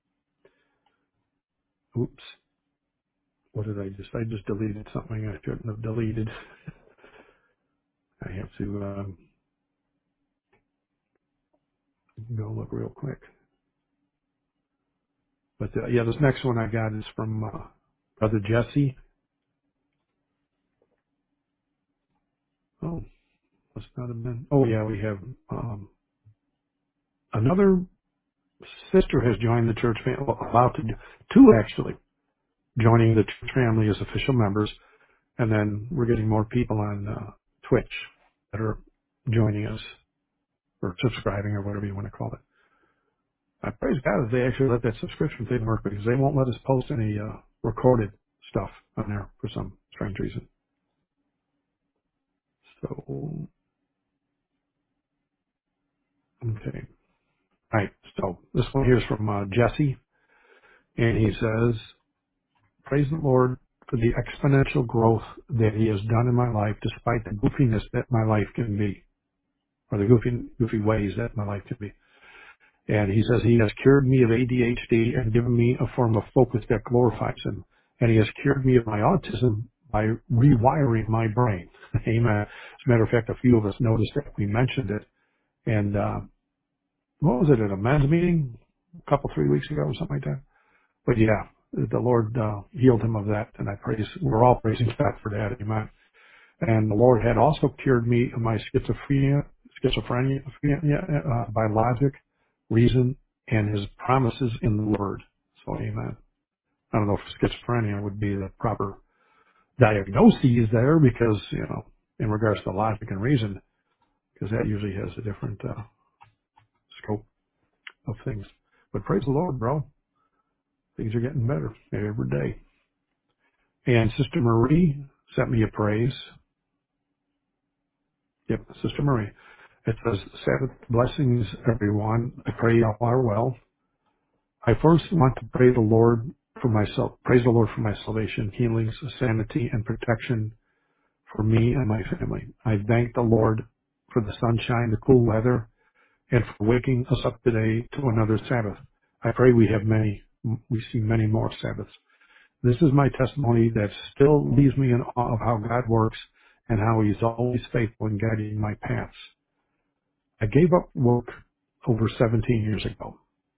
Oops. What did I just? I just deleted something I shouldn't have deleted. I have to um, go look real quick. But uh, yeah, this next one I got is from uh, Brother Jesse. Oh, must not have been. Oh yeah, we have um, another sister has joined the church family. Well, about to do, two actually joining the church family as official members, and then we're getting more people on uh, Twitch that are joining us or subscribing or whatever you want to call it. I praise God that they actually let that subscription thing work because they won't let us post any uh, recorded stuff on there for some strange reason. So, okay. All right. So this one here is from uh, Jesse, and he says, praise the Lord for the exponential growth that he has done in my life despite the goofiness that my life can be, or the goofy, goofy ways that my life can be. And he says he has cured me of A D H D and given me a form of focus that glorifies him. And he has cured me of my autism by rewiring my brain. Amen. As a matter of fact, a few of us noticed that we mentioned it. And uh, what was it, at a men's meeting a couple, three weeks ago or something like that? But yeah, the Lord uh, healed him of that. And I praise, we're all praising God for that. Amen. And the Lord had also cured me of my schizophrenia, schizophrenia uh, by logic, reason, and his promises in the Word. So amen. I don't know if schizophrenia would be the proper diagnosis there because, you know, in regards to logic and reason, because that usually has a different uh, scope of things. But praise the Lord, bro. Things are getting better every day. And Sister Marie sent me a praise. Yep, Sister Marie. It says, Sabbath blessings, everyone. I pray all are well. I first want to pray the Lord for myself, praise the Lord for my salvation, healings, sanity, and protection for me and my family. I thank the Lord for the sunshine, the cool weather, and for waking us up today to another Sabbath. I pray we have many, we see many more Sabbaths. This is my testimony that still leaves me in awe of how God works and how He's always faithful in guiding my paths. I gave up work over seventeen years ago.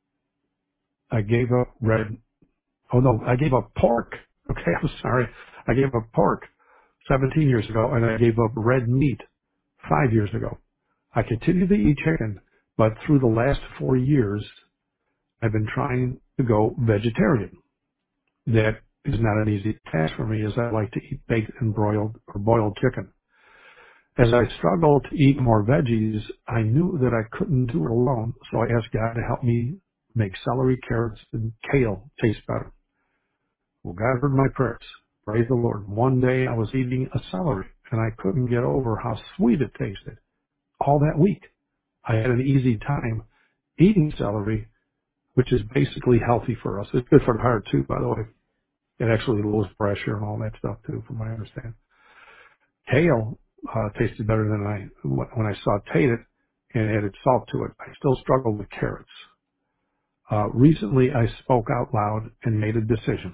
I gave up red, oh no, I gave up pork. Okay, I'm sorry. I gave up pork seventeen years ago, and I gave up red meat five years ago. I continue to eat chicken, but through the last four years, I've been trying to go vegetarian. That is not an easy task for me as I like to eat baked and broiled or boiled chicken. As I struggled to eat more veggies, I knew that I couldn't do it alone, so I asked God to help me make celery, carrots, and kale taste better. Well, God heard my prayers. Praise the Lord. One day I was eating a celery, and I couldn't get over how sweet it tasted. All that week, I had an easy time eating celery, which is basically healthy for us. It's good for the heart, too, by the way. It actually lowers pressure and all that stuff, too, from what I understand. Kale uh, tasted better than I when I sauteed it and added salt to it. I still struggle with carrots. Uh, recently, I spoke out loud and made a decision.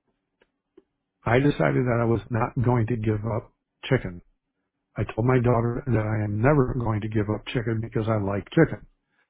I decided that I was not going to give up chicken. I told my daughter that I am never going to give up chicken because I like chicken,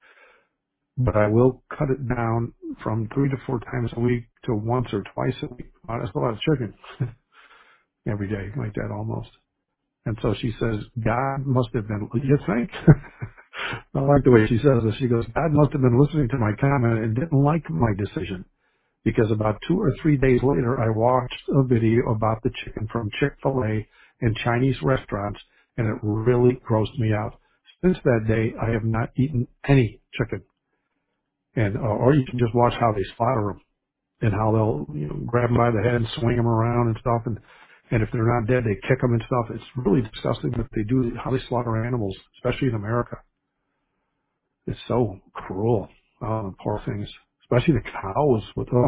but I will cut it down from three to four times a week to once or twice a week. Wow, that's a lot of chicken every day, like that almost. And so she says, God must have been, you think? I like the way she says this. She goes, God must have been listening to my comment and didn't like my decision. Because about two or three days later, I watched a video about the chicken from Chick-fil-A and Chinese restaurants, and it really grossed me out. Since that day, I have not eaten any chicken. And, uh, or you can just watch how they slaughter them and how they'll, you know, grab them by the head and swing them around and stuff. And, and if they're not dead, they kick them and stuff. It's really disgusting what they do, how they slaughter animals, especially in America. It's so cruel. Oh, the poor things, especially the cows with, oh.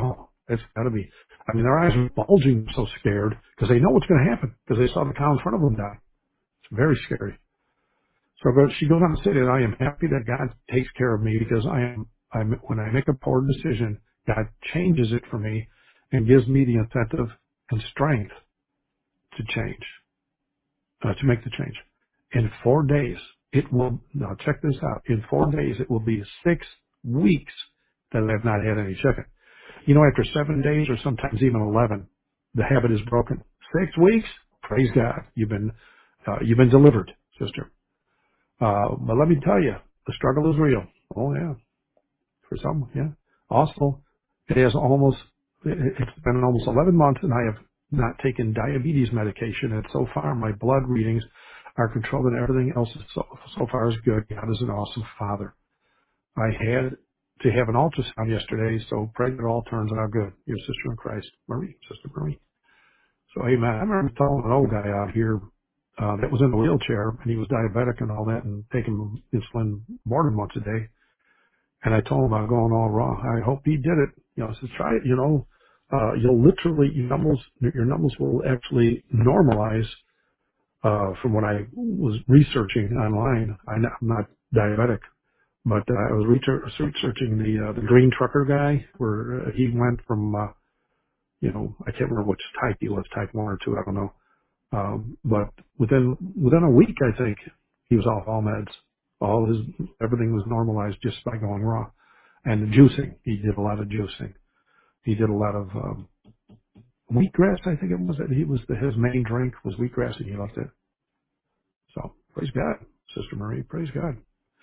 It's got to be. I mean, their eyes are bulging, so scared because they know what's going to happen because they saw the cow in front of them die. It's very scary. So but she goes on to say that I am happy that God takes care of me because I am. I'm, when I make a poor decision, God changes it for me and gives me the incentive and strength to change, uh, to make the change. In four days, it will. Now check this out. In four days, it will be six weeks that I have not had any chicken. You know, after seven days or sometimes even eleven, the habit is broken. Six weeks, praise God, you've been uh, you've been delivered, sister. Uh, but let me tell you, the struggle is real. Oh yeah, for some, yeah. Also, it has almost it- it's been almost eleven months, and I have not taken diabetes medication, and so far my blood readings are controlled, and everything else is so so far is good. God is an awesome Father. I had to have an ultrasound yesterday, so pray that it all turns out good. Your sister in Christ, Marie, Sister Marie. So, amen. I remember telling an old guy out here uh, that was in a wheelchair, and he was diabetic and all that, and taking insulin more than once a day. And I told him I'm going all wrong. I hope he did it. You know, I said, try it. You know, uh, you'll literally your numbers, your numbers will actually normalize. Uh, from what I was researching online, I'm not diabetic. But uh, I was research- researching the uh, the green trucker guy, where uh, he went from, uh, you know, I can't remember which type he was, type one or two, I don't know. Um, but within within a week, I think he was off all meds. All his everything was normalized just by going raw. And the juicing, he did a lot of juicing. He did a lot of um, wheatgrass. I think it was. He was the, his main drink was wheatgrass, and he loved it. So praise God, Sister Marie. Praise God.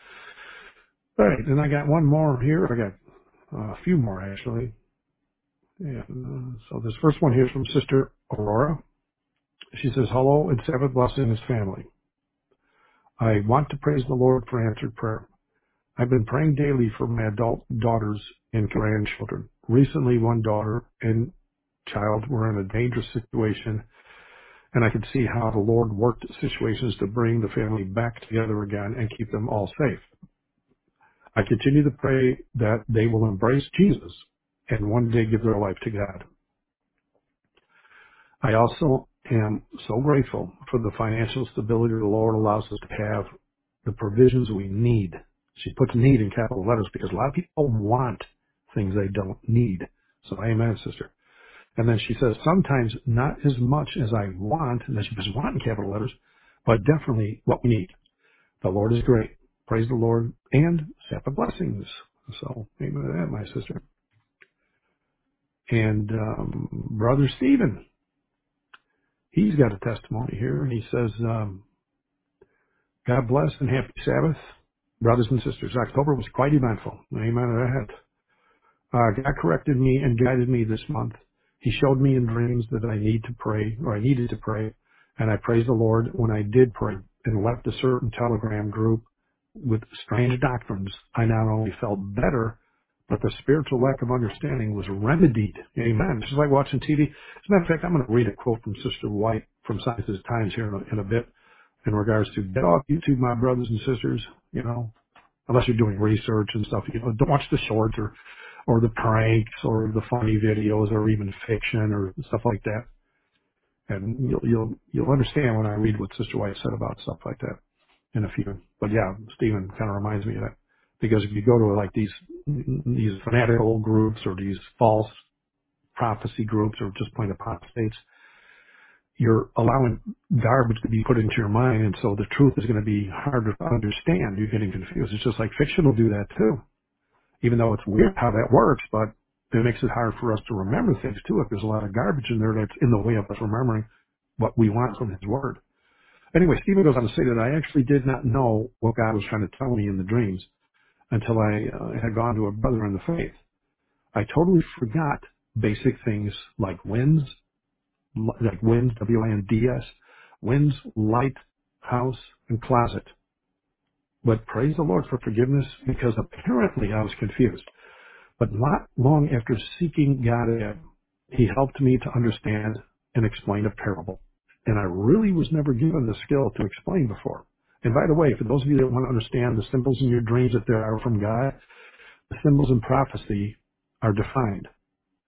All right, and I got one more here. I got uh, a few more actually. And uh, so this first one here is from Sister Aurora. She says, hello and Sabbath blessing his family. I want to praise the Lord for answered prayer. I've been praying daily for my adult daughters and grandchildren. Recently, one daughter and child were in a dangerous situation, and I could see how the Lord worked situations to bring the family back together again and keep them all safe. I continue to pray that they will embrace Jesus and one day give their life to God. I also am so grateful for the financial stability the Lord allows us to have, the provisions we need. She puts need in capital letters because a lot of people want things they don't need. So amen, sister. And then she says, sometimes not as much as I want, and then she puts want in capital letters, but definitely what we need. The Lord is great. Praise the Lord and Sabbath blessings. So amen to that, my sister. And um, Brother Stephen, he's got a testimony here, and he says, um, God bless and happy Sabbath, brothers and sisters. October was quite eventful. Amen to that. Uh, God corrected me and guided me this month. He showed me in dreams that I need to pray, or I needed to pray, and I praised the Lord when I did pray and left a certain Telegram group with strange doctrines. I not only felt better, but the spiritual lack of understanding was remedied. Amen. This is like watching T V. As a matter of fact, I'm going to read a quote from Sister White from Science of the Times here in a, in a bit in regards to get off YouTube, my brothers and sisters, you know, unless you're doing research and stuff. You know, don't watch the shorts or or the pranks or the funny videos or even fiction or stuff like that. And you'll, you'll, you'll understand when I read what Sister White said about stuff like that in a few. But yeah, Stephen kind of reminds me of that. Because if you go to like these, these fanatical groups or these false prophecy groups or just plain apostates, you're allowing garbage to be put into your mind. And so the truth is going to be harder to understand. You're getting confused. It's just like fiction will do that too. Even though it's weird how that works, but it makes it hard for us to remember things too if there's a lot of garbage in there that's in the way of us remembering what we want from his word. Anyway, Stephen goes on to say that I actually did not know what God was trying to tell me in the dreams until I uh, had gone to a brother in the faith. I totally forgot basic things like winds, like winds, W I N D S, winds, light, house, and closet. But praise the Lord for forgiveness because apparently I was confused. But not long after seeking God again, he helped me to understand and explain a parable. And I really was never given the skill to explain before. And by the way, for those of you that want to understand the symbols in your dreams that they are from God, the symbols in prophecy are defined.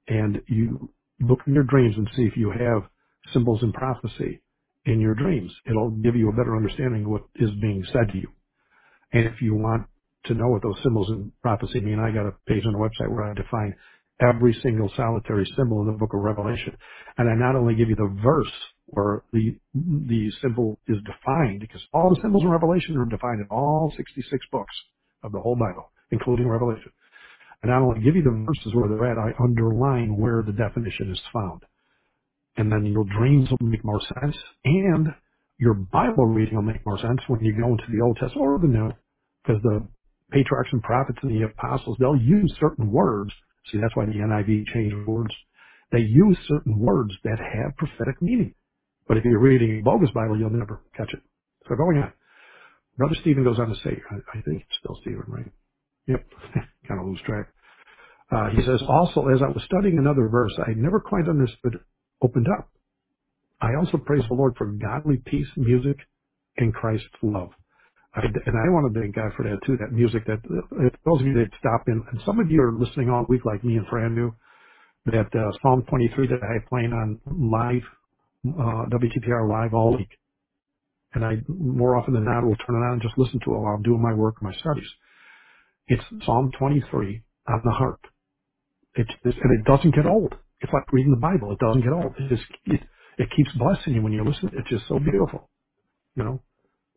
and you look in your dreams and see if you have symbols in prophecy in your dreams. It'll give you a better understanding of what is being said to you. And if you want to know what those symbols in prophecy mean, I got a page on the website where I define every single solitary symbol in the book of Revelation. And I not only give you the verse where the the symbol is defined, because all the symbols in Revelation are defined in all sixty-six books of the whole Bible, including Revelation. And I not only give you the verses where they're at, I underline where the definition is found. And then your dreams will make more sense, and your Bible reading will make more sense when you go into the Old Testament or the New, because the patriarchs and prophets and the apostles, they'll use certain words. See, that's why the N I V changed words. They use certain words that have prophetic meaning. But if you're reading a bogus Bible, you'll never catch it. So going on. Brother Stephen goes on to say, I, I think it's still Stephen, right? Yep. Kind of lose track. Uh, he says, also, as I was studying another verse, I never quite understood, opened up. I also praise the Lord for godly peace, music, and Christ's love. I, and I want to thank God for that too, that music that, uh, those of you that stop in, and some of you are listening all week like me and Fran do, that uh, Psalm twenty-three that I have playing on live, uh, W T P R live all week. And I, more often than not, will turn it on and just listen to it while I'm doing my work, my studies. It's Psalm twenty-three on the harp. It's, it's, and it doesn't get old. It's like reading the Bible. It doesn't get old. It just, it, it keeps blessing you when you listen. It's just so beautiful, you know.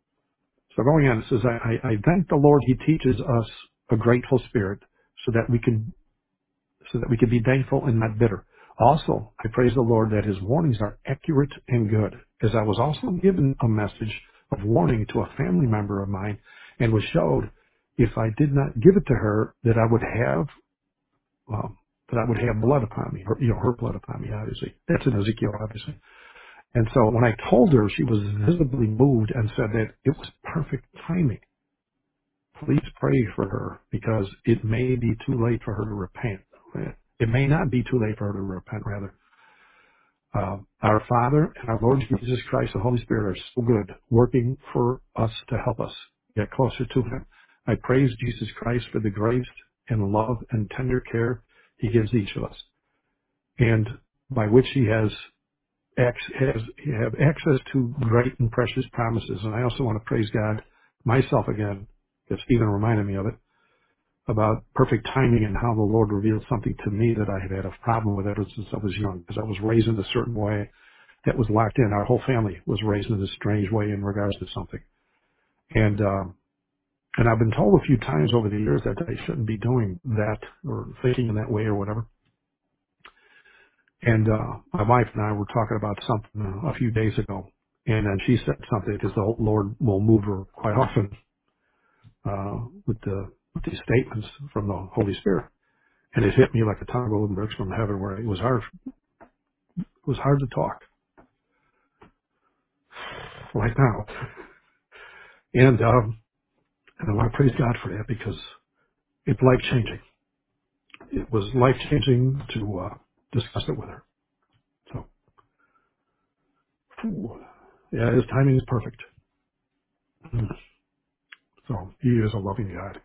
So going on, it says, I, I, I thank the Lord He teaches us a grateful spirit so that we can, so that we can be thankful and not bitter. Also, I praise the Lord that His warnings are accurate and good, as I was also given a message of warning to a family member of mine and was showed if I did not give it to her that I would have um, that I would have blood upon me, or, you know, her blood upon me, obviously. That's in Ezekiel, obviously. And so when I told her, she was visibly moved and said that it was perfect timing. Please pray for her because it may be too late for her to repent. It may not be too late for her to repent, rather. Uh, our Father and our Lord Jesus Christ, the Holy Spirit, are so good, working for us to help us get closer to Him. I praise Jesus Christ for the grace and love and tender care He gives each of us, and by which He has, ac- has have access to great and precious promises. And I also want to praise God myself again, because Stephen reminded me of it, about perfect timing and how the Lord revealed something to me that I had had a problem with ever since I was young, because I was raised in a certain way that was locked in. Our whole family was raised in a strange way in regards to something. And, um, and I've been told a few times over the years that I shouldn't be doing that or thinking in that way or whatever. And, uh, my wife and I were talking about something uh, a few days ago. And then she said something because the Lord will move her quite often, uh, with the, with these statements from the Holy Spirit. And it hit me like a ton of golden bricks from heaven, where it was hard, it was hard to talk right now. And, um, and I want to praise God for that because it's life changing. It was life changing to, uh, discuss it with her. So, whew, yeah, His timing is perfect. Mm. So He is a loving God.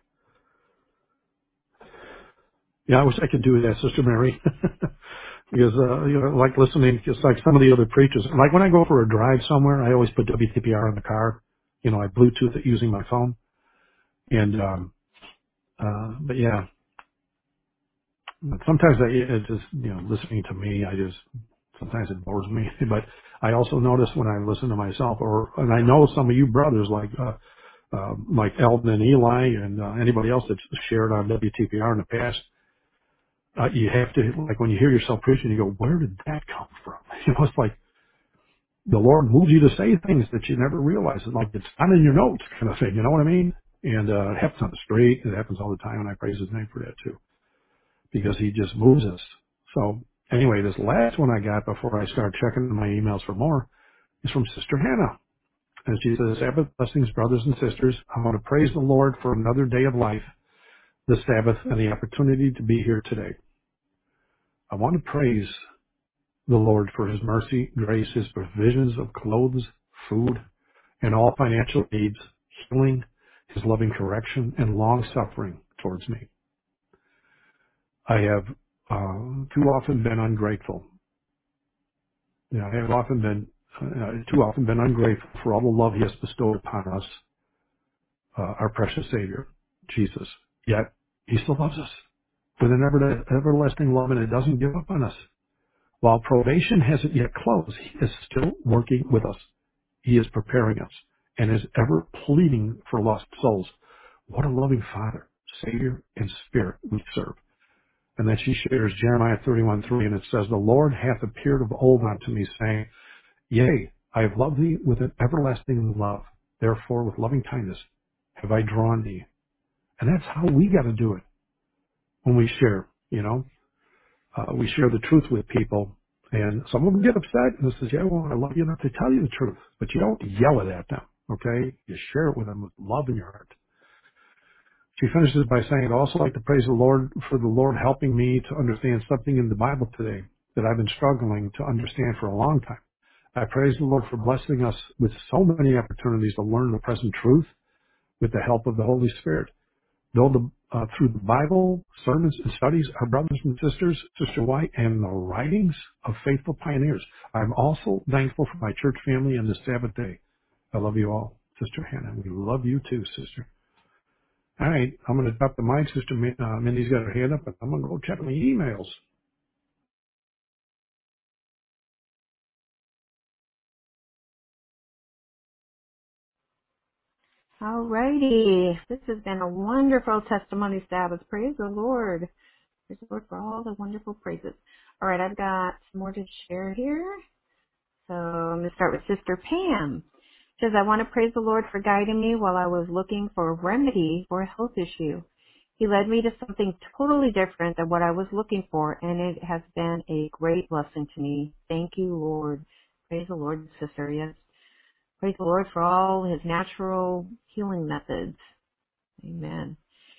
Yeah, I wish I could do that, Sister Mary. Because, uh, you know, like listening, just like some of the other preachers, like when I go for a drive somewhere, I always put W T P R in the car. You know, I Bluetooth it using my phone. And, um, uh, but yeah, but sometimes I, it just, you know, listening to me, I just, sometimes it bores me. But I also notice when I listen to myself, or, and I know some of you brothers like, uh, uh, like Eldon and Eli and uh, anybody else that's shared on W T P R in the past, uh, you have to, like when you hear yourself preaching, you go, where did that come from? You know, it's like the Lord moves you to say things that you never realized. It's like it's not in your notes kind of thing. You know what I mean? And, uh, it happens on the street. It happens all the time. And I praise His name for that too, because He just moves us. So anyway, this last one I got before I start checking my emails for more is from Sister Hannah. And she says, Sabbath blessings, brothers and sisters. I want to praise the Lord for another day of life, the Sabbath, and the opportunity to be here today. I want to praise the Lord for His mercy, grace, His provisions of clothes, food, and all financial needs, healing, His loving correction, and long suffering towards me. I have uh, too often been ungrateful. You know, I have often been, uh, too often been ungrateful for all the love He has bestowed upon us, uh, our precious Savior, Jesus. Yet He still loves us with an ever, everlasting love, and it doesn't give up on us. While probation hasn't yet closed, He is still working with us. He is preparing us and is ever pleading for lost souls. What a loving Father, Savior, and Spirit we serve. And then she shares Jeremiah thirty-one three, and it says, the Lord hath appeared of old unto me, saying, Yea, I have loved thee with an everlasting love. Therefore, with loving kindness have I drawn thee. And that's how we got to do it when we share, you know. Uh, we share the truth with people, and some of them get upset and says, yeah, well, I love you enough to tell you the truth. But you don't yell it at them, okay? You share it with them with love in your heart. She finishes by saying, I'd also like to praise the Lord for the Lord helping me to understand something in the Bible today that I've been struggling to understand for a long time. I praise the Lord for blessing us with so many opportunities to learn the present truth with the help of the Holy Spirit. Though the, uh, through the Bible, sermons, and studies, our brothers and sisters, Sister White, and the writings of faithful pioneers, I'm also thankful for my church family and the Sabbath day. I love you all, Sister Hannah. We love you too, Sister. All right, I'm going to drop the mic. Sister Min- uh, Mindy's got her hand up, but I'm going to go check my emails. Alrighty. This has been a wonderful testimony Sabbath. Praise the Lord. Praise the Lord for all the wonderful praises. All right, I've got some more to share here. So I'm going to start with Sister Pam. She says, I want to praise the Lord for guiding me while I was looking for a remedy for a health issue. He led me to something totally different than what I was looking for, and it has been a great blessing to me. Thank you, Lord. Praise the Lord, Sister. Yes. Praise the Lord for all His natural healing methods. Amen.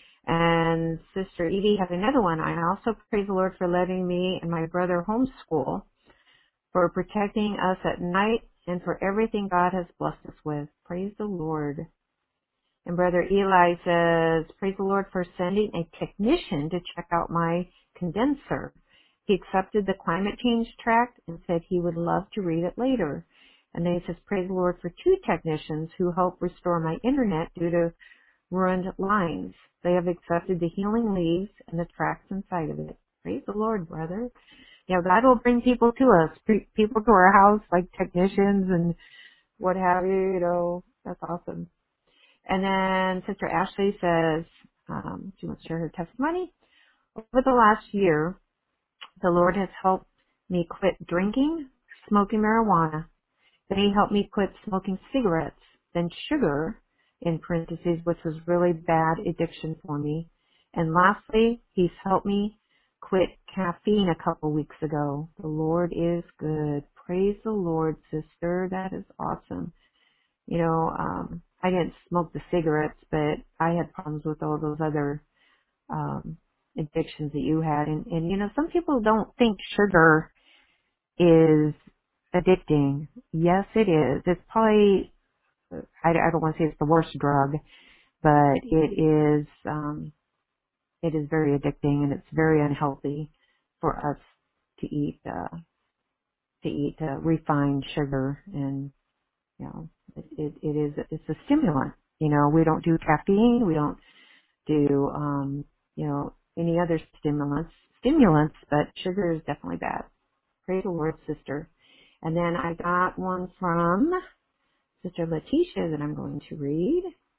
And Sister Evie has another one. I also praise the Lord for letting me and my brother homeschool, for protecting us at night, and for everything God has blessed us with. Praise the Lord. And Brother Eli says, praise the Lord for sending a technician to check out my condenser. He accepted the climate change tract and said he would love to read it later. And then he says, praise the Lord for two technicians who helped restore my internet due to ruined lines. They have accepted the healing leaves and the tracts inside of it. Praise the Lord, brother. You know, God will bring people to us, pe- people to our house, like technicians and what have you, you know. That's awesome. And then Sister Ashley says, um, she wants to share her testimony. Over the last year, the Lord has helped me quit drinking, smoking marijuana. Then He helped me quit smoking cigarettes, then sugar, in parentheses, which was really bad addiction for me. And lastly, He's helped me quit caffeine a couple weeks ago. The Lord is good. Praise the Lord, sister. That is awesome. You know, um, I didn't smoke the cigarettes, but I had problems with all those other um, addictions that you had. And, and, you know, some people don't think sugar is addicting. Yes, it is. It's probably, I, I don't want to say it's the worst drug, but it is, um, it is very addicting, and it's very unhealthy for us to eat, uh, to eat uh, refined sugar. And, you know, it, it, it is, it's a stimulant. You know, we don't do caffeine. We don't do, um, you know, any other stimulants, stimulants, but sugar is definitely bad. Praise the Lord, sister. And then I got one from Sister Letitia that I'm going to read.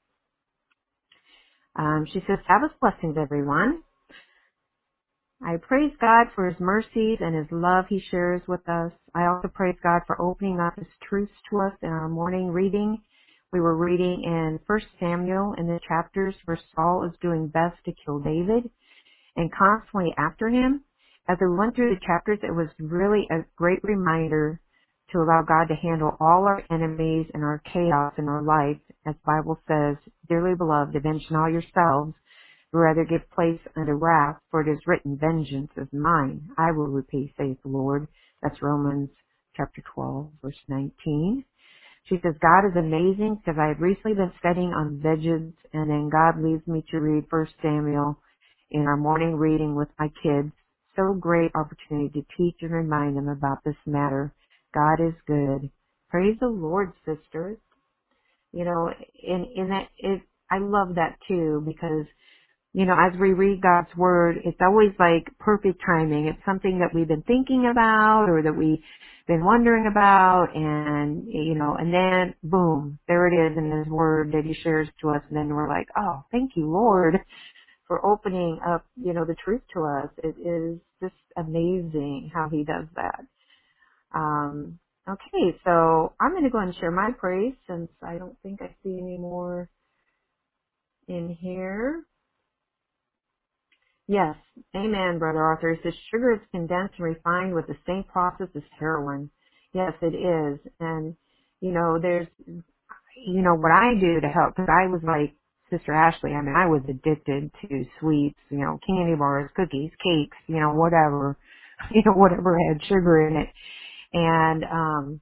Um, she says, Sabbath blessings, everyone. I praise God for His mercies and His love He shares with us. I also praise God for opening up His truths to us in our morning reading. We were reading in First Samuel in the chapters where Saul is doing best to kill David and constantly after him. As we went through the chapters, it was really a great reminder to allow God to handle all our enemies and our chaos in our life. As the Bible says, dearly beloved, avenge not yourselves, but rather give place unto wrath, for it is written, vengeance is mine. I will repay, saith the Lord. That's Romans chapter twelve, verse nineteen. She says, God is amazing because I have recently been studying on vengeance, and then God leads me to read First Samuel in our morning reading with my kids. so great opportunity to teach and remind them about this matter. God is good. Praise the Lord, sisters. You know, in, in that, it, I love that too, because you know, as we read God's Word, it's always like perfect timing. It's something that we've been thinking about or that we've been wondering about, and, you know, and then, boom, there it is in His Word that He shares to us, and then we're like, oh, thank you, Lord, for opening up, you know, the truth to us. It is just amazing how He does that. Um, okay, so I'm going to go and share my praise since I don't think I see any more in here. Yes. Amen, Brother Arthur. It says sugar is condensed and refined with the same process as heroin. Yes, it is. And, you know, there's, you know, what I do to help, because I was like Sister Ashley. I mean, I was addicted to sweets, you know, candy bars, cookies, cakes, you know, whatever, you know, whatever had sugar in it. And, um,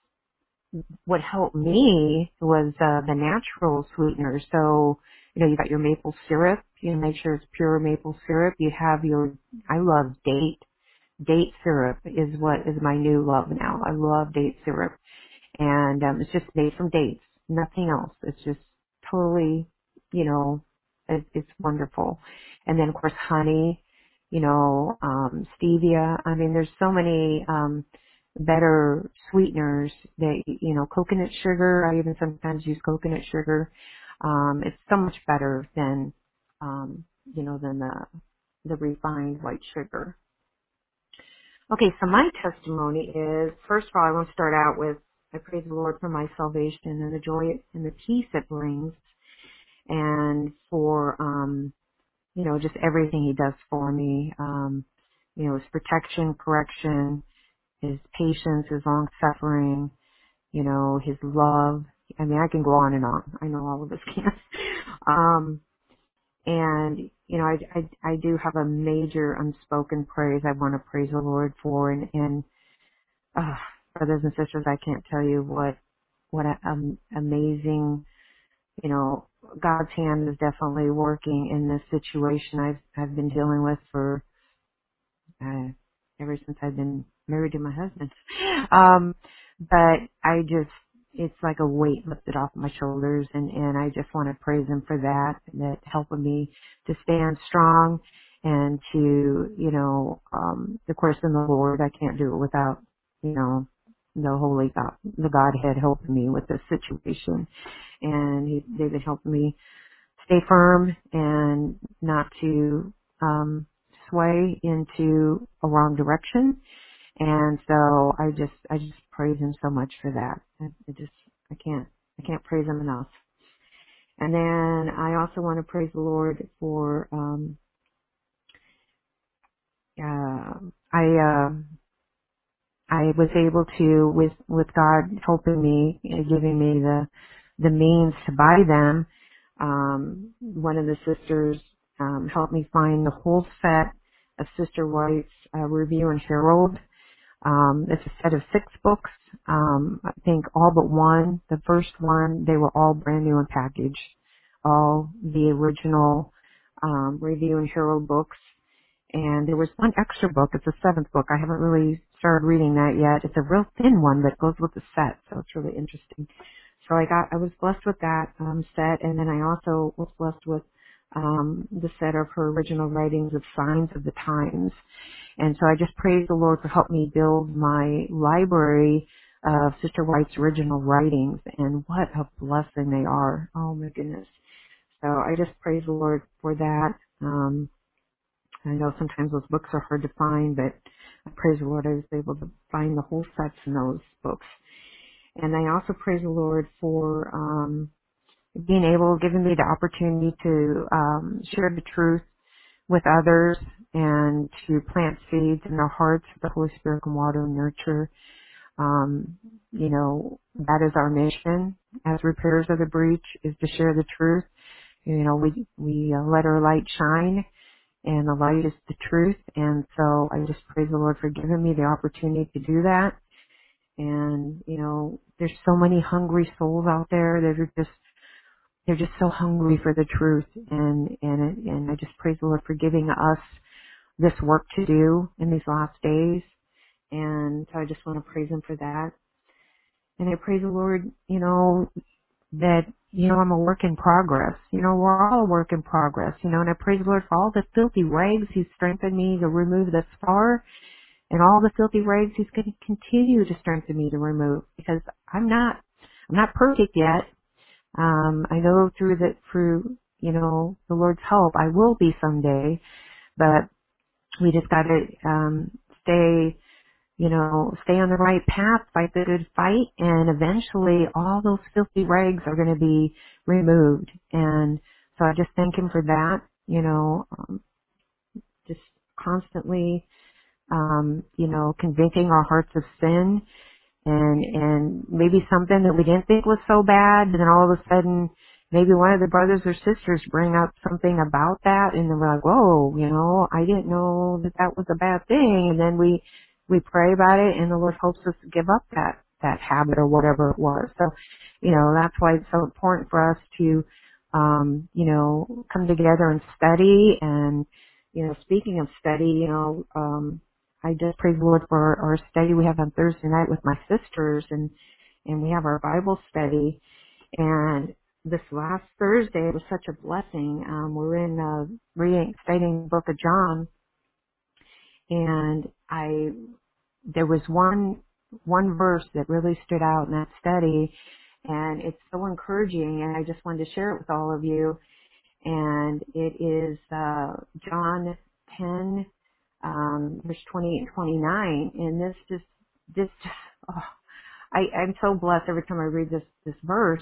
what helped me was uh, the natural sweeteners. So, you know, you got your maple syrup. You make sure it's pure maple syrup. You have your, I love date. Date syrup is what is my new love now. I love date syrup. And um, it's just made from dates, nothing else. It's just totally, you know, it, it's wonderful. And then of course honey, you know, um, stevia. I mean, there's so many um, better sweeteners that, you know, coconut sugar. I even sometimes use coconut sugar. Um, it's so much better than, um, you know, than the the refined white sugar. Okay, so my testimony is, first of all, I want to start out with, I praise the Lord for my salvation and the joy and the peace it brings, and for, um, you know, just everything He does for me. Um, you know, His protection, correction, His patience, His long suffering, you know, His love. I mean, I can go on and on. I know all of us can. um, and, you know, I, I, I do have a major unspoken praise I want to praise the Lord for, and, and uh, brothers and sisters, I can't tell you what what a, um, amazing, you know, God's hand is definitely working in this situation I've I've been dealing with for uh, ever since I've been married to my husband. Um, but I just, it's like a weight lifted off my shoulders, and, and I just want to praise Him for that, that helping me to stand strong and to, you know, um, of course in the Lord, I can't do it without, you know, the Holy God, the Godhead helping me with this situation. And he, they've been helping me stay firm and not to um sway into a wrong direction. And so I just I just praise Him so much for that. I, I just I can't I can't praise Him enough. And then I also want to praise the Lord for um uh I uh I was able to, with with God helping me, uh, giving me the the means to buy them. Um, one of the sisters um, helped me find the whole set of Sister White's uh, Review and Herald. Um, it's a set of six books. Um, I think all but one. The first one, they were all brand new and packaged, all the original um, Review and Herald books. And there was one extra book. It's a seventh book. I haven't really started reading that yet. It's a real thin one that goes with the set, so it's really interesting. So I got, I was blessed with that um, set, and then I also was blessed with um, the set of her original writings of Signs of the Times. And so I just praise the Lord for helping me build my library of Sister White's original writings, and what a blessing they are. Oh my goodness. So I just praise the Lord for that. Um, I know sometimes those books are hard to find, but I praise the Lord I was able to find the whole sets in those books. And I also praise the Lord for um, being able, giving me the opportunity to um, share the truth with others and to plant seeds in their hearts that the Holy Spirit can water and nurture. Um, you know, that is our mission as repairers of the breach, is to share the truth. You know, we we uh, let our light shine, and the light is the truth. And so I just praise the Lord for giving me the opportunity to do that. And, you know, there's so many hungry souls out there that are just, they're just so hungry for the truth. And, and, and I just praise the Lord for giving us this work to do in these last days. And so I just want to praise him for that. And I praise the Lord, you know, that, you know, I'm a work in progress. You know, we're all a work in progress, you know, and I praise the Lord for all the filthy rags He's strengthened me to remove thus far, and all the filthy rags He's going to continue to strengthen me to remove, because I'm not, I'm not perfect yet. Um, I know through the, through, you know, the Lord's help, I will be someday, but we just got to, um, stay, you know, stay on the right path, fight the good fight, and eventually all those filthy rags are going to be removed. And so I just thank Him for that, you know, um, just constantly, um, you know, convicting our hearts of sin, and and maybe something that we didn't think was so bad, and then all of a sudden maybe one of the brothers or sisters bring up something about that, and then we're like, whoa, you know, I didn't know that that was a bad thing. And then we we pray about it, and the Lord helps us give up that that habit or whatever it was. So, you know, that's why it's so important for us to um you know, come together and study. And, you know, speaking of study, you know, um I just praise the Lord for our study we have on Thursday night with my sisters, and and we have our Bible study. And this last Thursday, it was such a blessing. Um, we're in uh, reading, studying the Book of John, and I there was one one verse that really stood out in that study, and it's so encouraging. And I just wanted to share it with all of you. And it is uh, John ten. Um, verse twenty-eight and twenty-nine, and this just, this, oh, I, I'm so blessed every time I read this, this verse.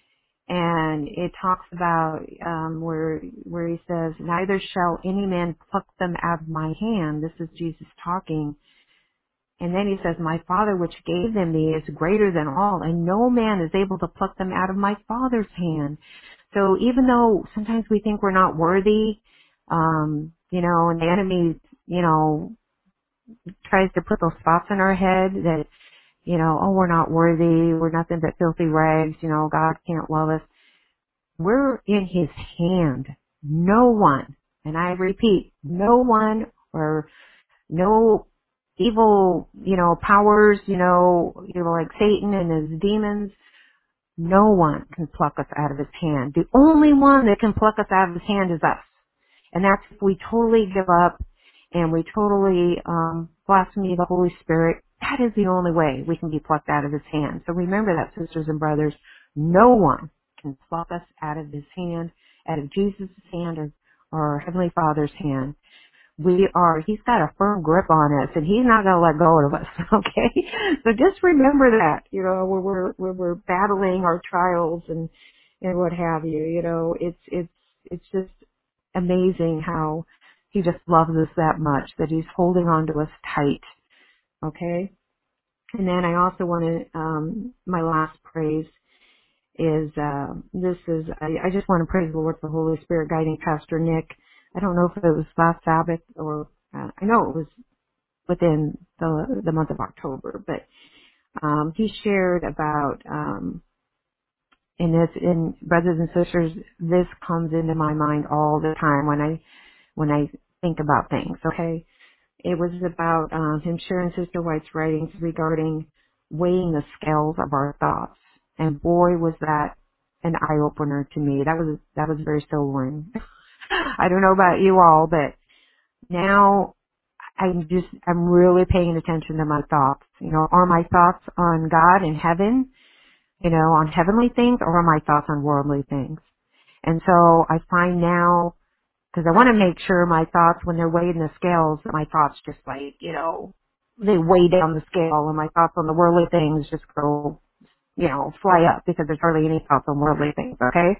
And it talks about, um, where, where he says, neither shall any man pluck them out of my hand. This is Jesus talking. And then he says, my Father which gave them me is greater than all, and no man is able to pluck them out of my Father's hand. So even though sometimes we think we're not worthy, um, you know, and the enemy, you know, tries to put those thoughts in our head that, you know, oh, we're not worthy, we're nothing but filthy rags, you know, God can't love us. We're in His hand. No one, and I repeat, no one or no evil, you know, powers, you know, you know, like Satan and his demons, no one can pluck us out of His hand. The only one that can pluck us out of His hand is us. And that's if we totally give up and we totally um, blaspheme the Holy Spirit. That is the only way we can be plucked out of His hand. So remember that, sisters and brothers. No one can pluck us out of His hand, out of Jesus' hand or, or Heavenly Father's hand. We are, He's got a firm grip on us, and He's not going to let go of us, okay? So just remember that, you know, when we're, when we're battling our trials and, and what have you, you know, it's, it's, it's just amazing how He just loves us that much, that He's holding on to us tight, okay? And then I also want to, um, my last praise is, uh, this is, I, I just want to praise the Lord for the Holy Spirit guiding Pastor Nick. I don't know if it was last Sabbath or, uh, I know it was within the, the month of October, but, um, he shared about, um, in this, in brothers and sisters, this comes into my mind all the time when I, when I think about things, okay? It was about, um, him sharing Sister White's writings regarding weighing the scales of our thoughts. And boy, was that an eye-opener to me. That was, that was very sobering. I don't know about you all, but now I'm just, I'm really paying attention to my thoughts. You know, are my thoughts on God in heaven, you know, on heavenly things, or are my thoughts on worldly things? And so I find now, because I want to make sure my thoughts, when they're weighed in the scales, that my thoughts just like, you know, they weigh down the scale, and my thoughts on the worldly things just go, you know, fly up, because there's hardly any thoughts on worldly things, okay?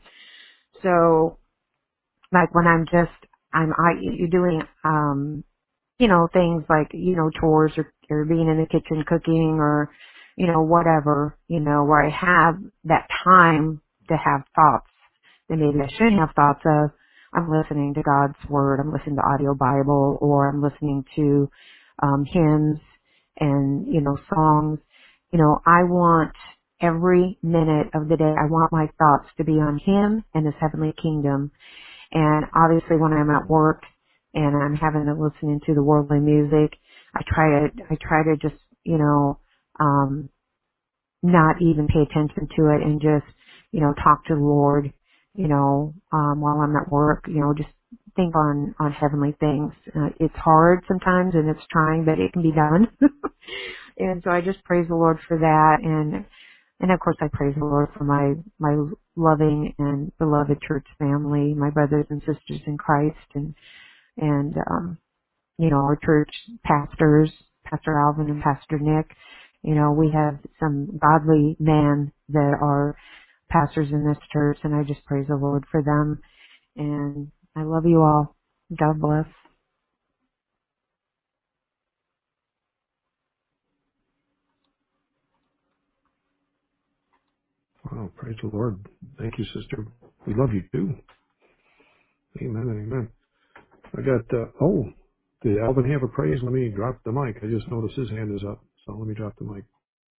So, like when I'm just, I'm, I, you're doing, um, you know, things like, you know, chores or, or being in the kitchen cooking or, you know, whatever, you know, where I have that time to have thoughts that maybe I shouldn't have thoughts of. I'm listening to God's Word, I'm listening to audio Bible, or I'm listening to um, hymns and, you know, songs. You know, I want every minute of the day, I want my thoughts to be on Him and His heavenly kingdom. And obviously when I'm at work, and I'm having to listen to the worldly music. I try to, I try to just, you know, um, not even pay attention to it and just, you know, talk to the Lord, you know, um, while I'm at work, you know, just think on, on heavenly things. Uh, it's hard sometimes and it's trying, but it can be done. And so I just praise the Lord for that. And, and of course I praise the Lord for my, my loving and beloved church family, my brothers and sisters in Christ, and, and, um, you know, our church pastors, Pastor Alvin and Pastor Nick. You know, we have some godly men that are pastors in this church, and I just praise the Lord for them. And I love you all. God bless. Wow, praise the Lord. Thank you, sister. We love you too. Amen and amen. I got, uh, oh, did Alvin have a praise? Let me drop the mic. I just noticed his hand is up, so let me drop the mic.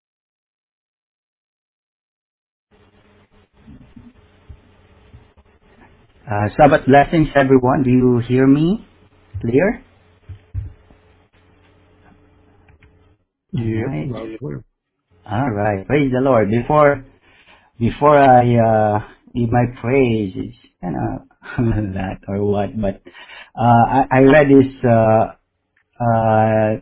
Uh, Sabbath blessings, everyone. Do you hear me clear? All Yep, right. loud and clear. All right. Praise the Lord. Before before I uh, give my praise, it's kind of that or what, but uh, I, I read this uh, uh,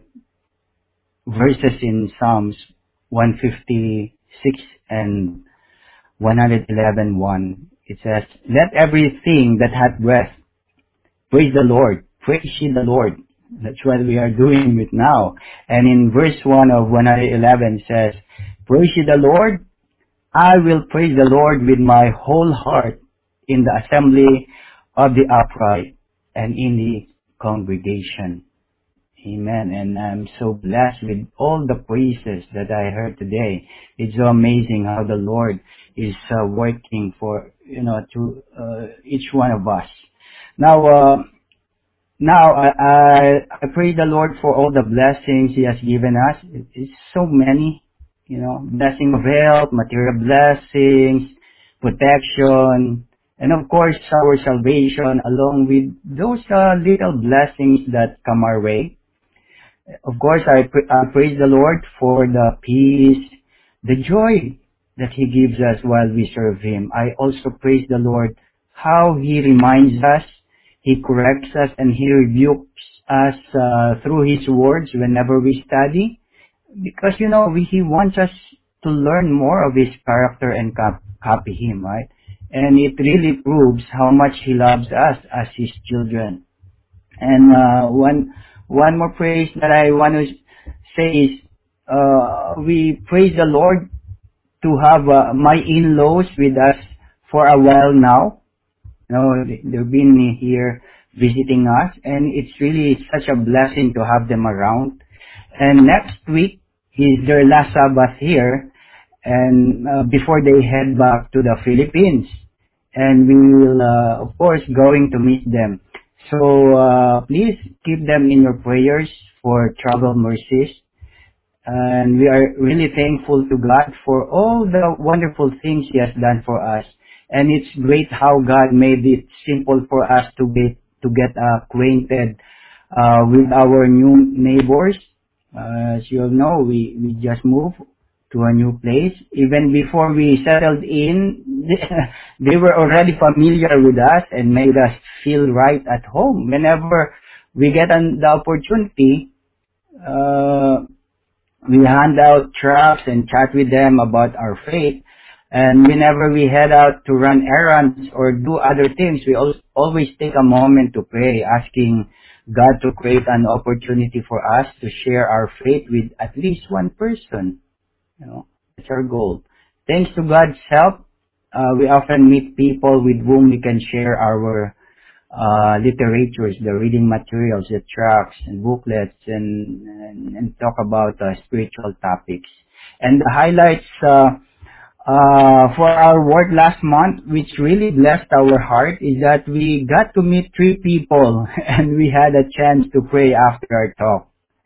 verses in Psalms one fifty-six and one eleven one. It says, "Let everything that hath breath praise the Lord. Praise ye the Lord." That's what we are doing it now. And in verse one of one eleven says, "Praise ye the Lord. I will praise the Lord with my whole heart in the assembly of the upright and in the congregation." Amen. And I'm so blessed with all the praises that I heard today. It's so amazing how the Lord is uh, working for, you know, to uh, each one of us. Now, uh, now, I, I, I praise the Lord for all the blessings He has given us. It- It's so many, you know, blessing of health, material blessings, protection, and of course our salvation along with those uh, little blessings that come our way. Of course, I, pra- I praise the Lord for the peace, the joy that He gives us while we serve Him. I also praise the Lord how He reminds us, He corrects us, and He rebukes us uh, through His words whenever we study. Because, you know, we, He wants us to learn more of His character and cop- copy Him, right? And it really proves how much He loves us as His children. And uh, one one more praise that I want to say is uh, we praise the Lord to have uh, my in-laws with us for a while now. You know, they- they've been here visiting us, and it's really such a blessing to have them around. And next week is their last Sabbath here, and uh, before they head back to the Philippines, and we will, uh, of course, going to meet them. So uh, please keep them in your prayers for travel mercies. And we are really thankful to God for all the wonderful things He has done for us. And it's great how God made it simple for us to get to get acquainted uh, with our new neighbors. Uh, as you all know, we, we just moved to a new place. Even before we settled in, they were already familiar with us and made us feel right at home. Whenever we get an, the opportunity, uh, we hand out tracts and chat with them about our faith. And whenever we head out to run errands or do other things, we al- always take a moment to pray, asking God to create an opportunity for us to share our faith with at least one person. You know, that's our goal. Thanks to God's help, uh, we often meet people with whom we can share our uh, literatures, the reading materials, the tracts and booklets, and, and, and talk about uh, spiritual topics. And the highlights uh, uh, for our work last month, which really blessed our heart, is that we got to meet three people and we had a chance to pray after our talk.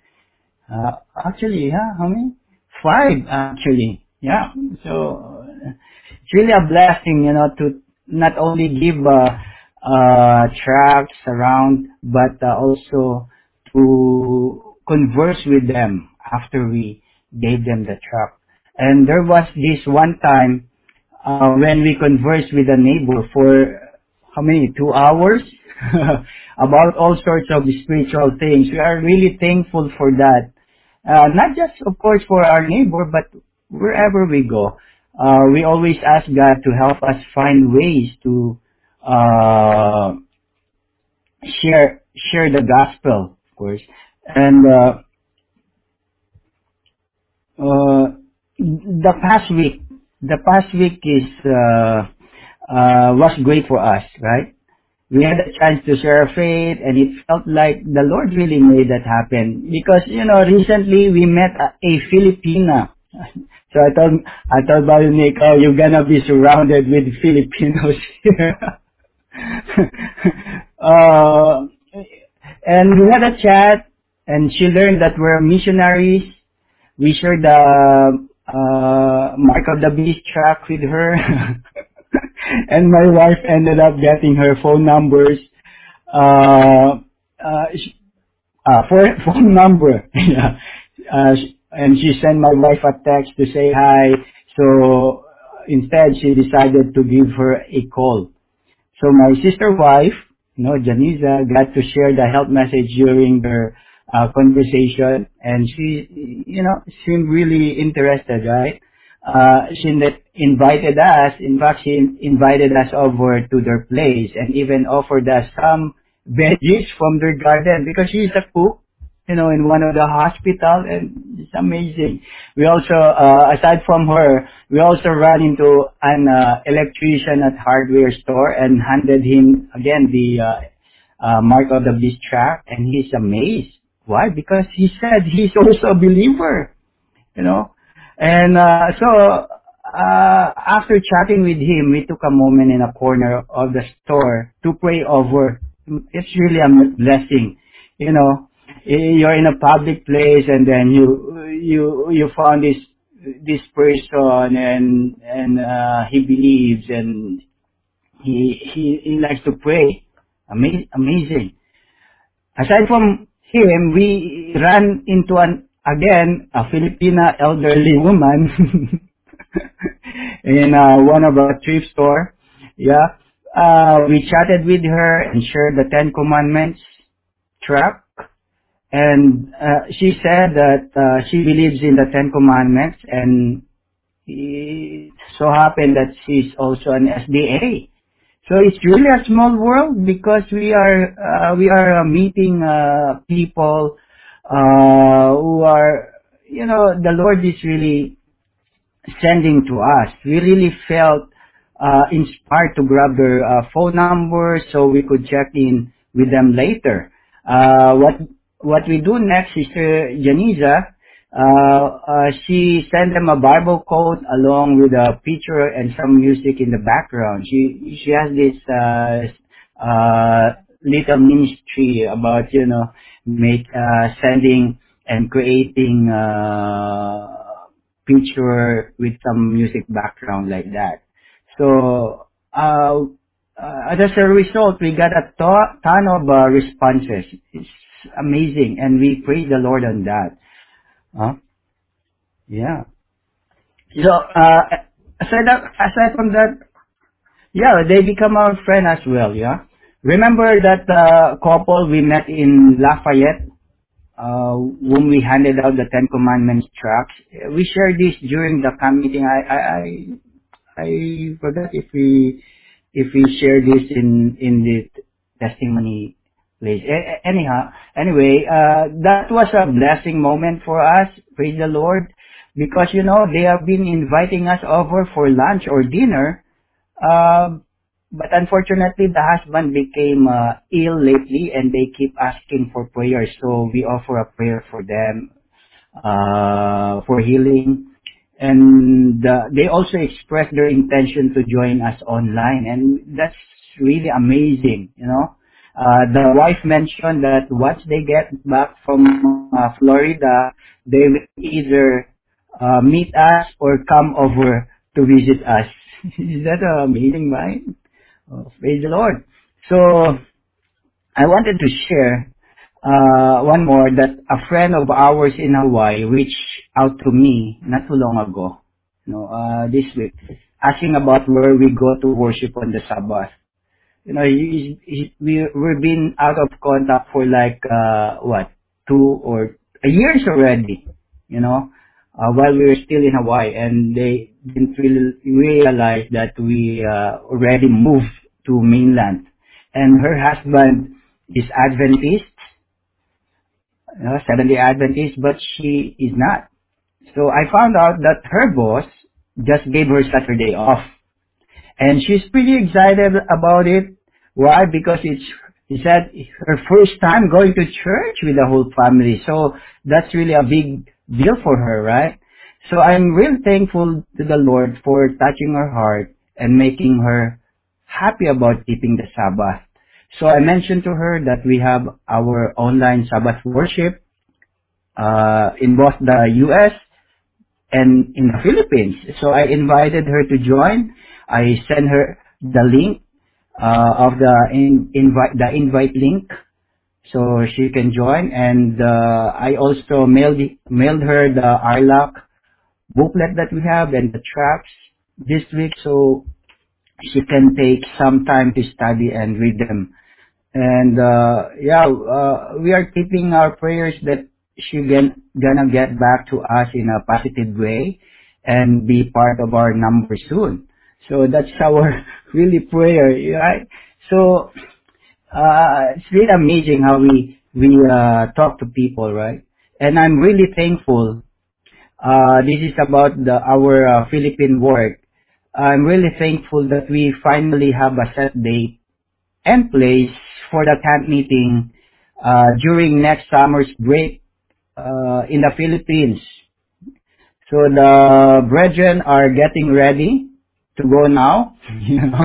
Uh, actually, yeah, how many? Five, actually. Yeah. So, uh, it's really a blessing, you know, to not only give uh, uh, tracts around, but uh, also to converse with them after we gave them the tract. And there was this one time uh, when we conversed with a neighbor for how many, two hours about all sorts of spiritual things. We are really thankful for that. Uh, not just, of course, for our neighbor, but wherever we go. Uh, we always ask God to help us find ways to uh, share share the gospel, of course. And uh, uh, the past week, the past week is uh, uh, was great for us, right? We had a chance to share our faith, and it felt like the Lord really made that happen. Because, you know, recently we met a, a Filipina. So I told, I told Brother Nick, oh, you're gonna be surrounded with Filipinos here. uh, and we had a chat, and she learned that we're missionaries. We shared the uh, Mark of the Beast track with her. And my wife ended up getting her phone numbers, uh, uh, sh- uh, for phone number. Yeah. Uh, sh- and she sent my wife a text to say hi. So instead, she decided to give her a call. So my sister wife, you know, Janisa, got to share the health message during their uh, conversation, and she, you know, seemed really interested, right? Uh, she in- invited us, in fact, she in- invited us over to their place and even offered us some veggies from their garden because she's a cook, you know, in one of the hospital, and it's amazing. We also, uh, aside from her, we also ran into an uh, electrician at hardware store and handed him again the uh, uh, Mark of the Beast track, and he's amazed. Why? Because he said he's also a believer, you know. And uh, so uh, after chatting with him, we took a moment in a corner of the store to pray over. It's really a blessing, you know. You're in a public place, and then you you you found this this person, and and uh, he believes, and he he he likes to pray. Amazing, amazing. Aside from him, we ran into an again a Filipina elderly woman in uh, one of our thrift store. Yeah, uh, we chatted with her and shared the Ten Commandments track. And uh, she said that uh, she believes in the Ten Commandments, and it so happened that she's also an S D A. So it's really a small world because we are uh, we are uh, meeting uh, people uh, who are, you know, the Lord is really sending to us. We really felt uh, inspired to grab their uh, phone number so we could check in with them later. Uh, what what we do next, Sister Janisa, uh, uh, she sent them a Bible quote along with a picture and some music in the background. She she has this uh, uh, little ministry about, you know, make uh, sending and creating uh, picture with some music background like that. So uh, uh, as a result, we got a to- ton of uh, responses. It's amazing, and we praise the Lord on that. Huh? Yeah. So uh, aside that, aside from that, yeah, they become our friend as well. Yeah. Remember that uh, couple we met in Lafayette, uh, when we handed out the Ten Commandments tracts? We shared this during the camp meeting. I I I, I forgot if we if we shared this in in the testimony place. A- a- anyhow, anyway, uh, that was a blessing moment for us. Praise the Lord, because you know they have been inviting us over for lunch or dinner. Um, but unfortunately, the husband became uh, ill lately, and they keep asking for prayers. So we offer a prayer for them uh, for healing, and uh, they also expressed their intention to join us online, and that's really amazing. You know, uh, the wife mentioned that once they get back from uh, Florida, they will either uh, meet us or come over to visit us. Is that amazing, right? Oh, praise the Lord. So I wanted to share uh, one more that a friend of ours in Hawaii reached out to me not too long ago, you know, uh, this week, asking about where we go to worship on the Sabbath. You know, he, he, we we've been out of contact for like uh, what two or uh, years already. You know, uh, while we were still in Hawaii, and they didn't really realize that we uh, already moved to mainland. And her husband is Adventist, you know, Seventh-day Adventist, but she is not. So I found out that her boss just gave her Saturday off. And she's pretty excited about it. Why? Because it's, he said, her first time going to church with the whole family. So that's really a big deal for her, right? So I'm really thankful to the Lord for touching her heart and making her happy about keeping the Sabbath. So I mentioned to her that we have our online Sabbath worship uh, in both the U S and in the Philippines. So I invited her to join. I sent her the link uh, of the in, invite the invite link so she can join, and uh, I also mailed mailed her the R L O C booklet that we have and the tracks this week, so she can take some time to study and read them. And uh, yeah, uh, we are keeping our prayers that she can, gonna get back to us in a positive way and be part of our number soon. So that's our really prayer, right? So uh, it's really amazing how we we uh, talk to people, right? And I'm really thankful. Uh, this is about the, our uh, Philippine work. I'm really thankful that we finally have a set date and place for the camp meeting uh, during next summer's break uh, in the Philippines. So the brethren are getting ready to go now. You know,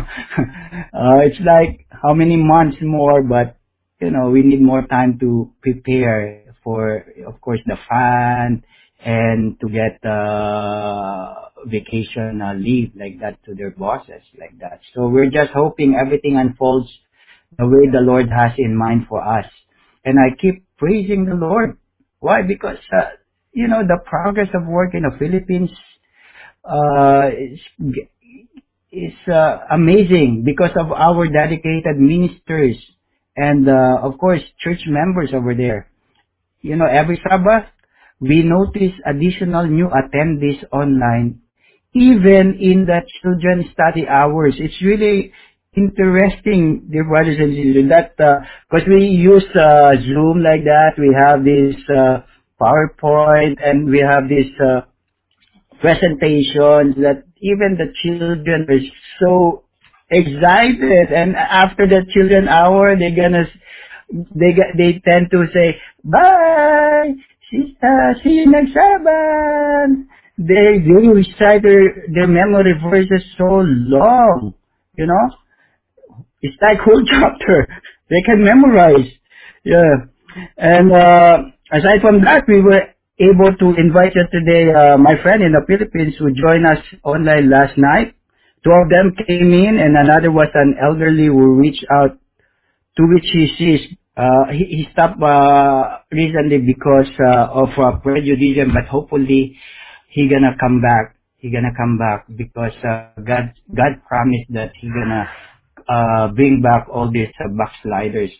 uh, it's like how many months more, but you know we need more time to prepare for, of course, the fun and to get uh, vacation uh, leave like that to their bosses like that. So we're just hoping everything unfolds the way the Lord has in mind for us. And I keep praising the Lord. Why? Because, uh, you know, the progress of work in the Philippines uh, is, is uh, amazing because of our dedicated ministers and, uh, of course, church members over there. You know, every Sabbath, we notice additional new attendees online, even in the children's study hours. It's really interesting, dear brothers and sisters, that, because we use uh, Zoom like that, we have this uh, PowerPoint, and we have this uh, presentations that even the children are so excited, and after the children hour they're gonna they get they tend to say bye, see, uh, see you next Sabbath. They they recite their, their memory verses so long, you know. It's like whole chapter. They can memorize. Yeah. And uh, aside from that, we were able to invite yesterday uh, my friend in the Philippines who joined us online last night. Two of them came in, and another was an elderly who reached out, to which he sees. Uh, he, he stopped uh, recently because uh, of uh, prejudice, but hopefully he gonna come back. He gonna come back because uh, God God promised that he gonna uh, bring back all these uh, backsliders.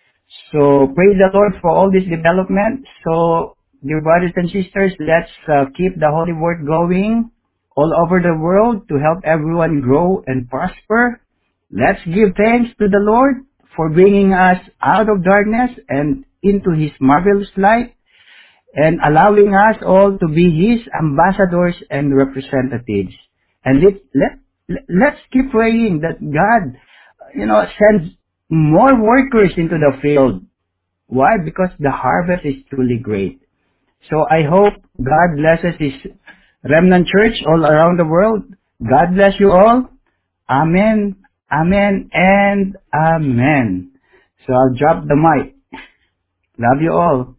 So praise the Lord for all this development. So dear brothers and sisters, let's uh, keep the holy work going all over the world to help everyone grow and prosper. Let's give thanks to the Lord for bringing us out of darkness and into His marvelous light, and allowing us all to be His ambassadors and representatives. And let, let, let's keep praying that God, you know, sends more workers into the field. Why? Because the harvest is truly great. So I hope God blesses His remnant church all around the world. God bless you all. Amen, amen, and amen. So I'll drop the mic. Love you all.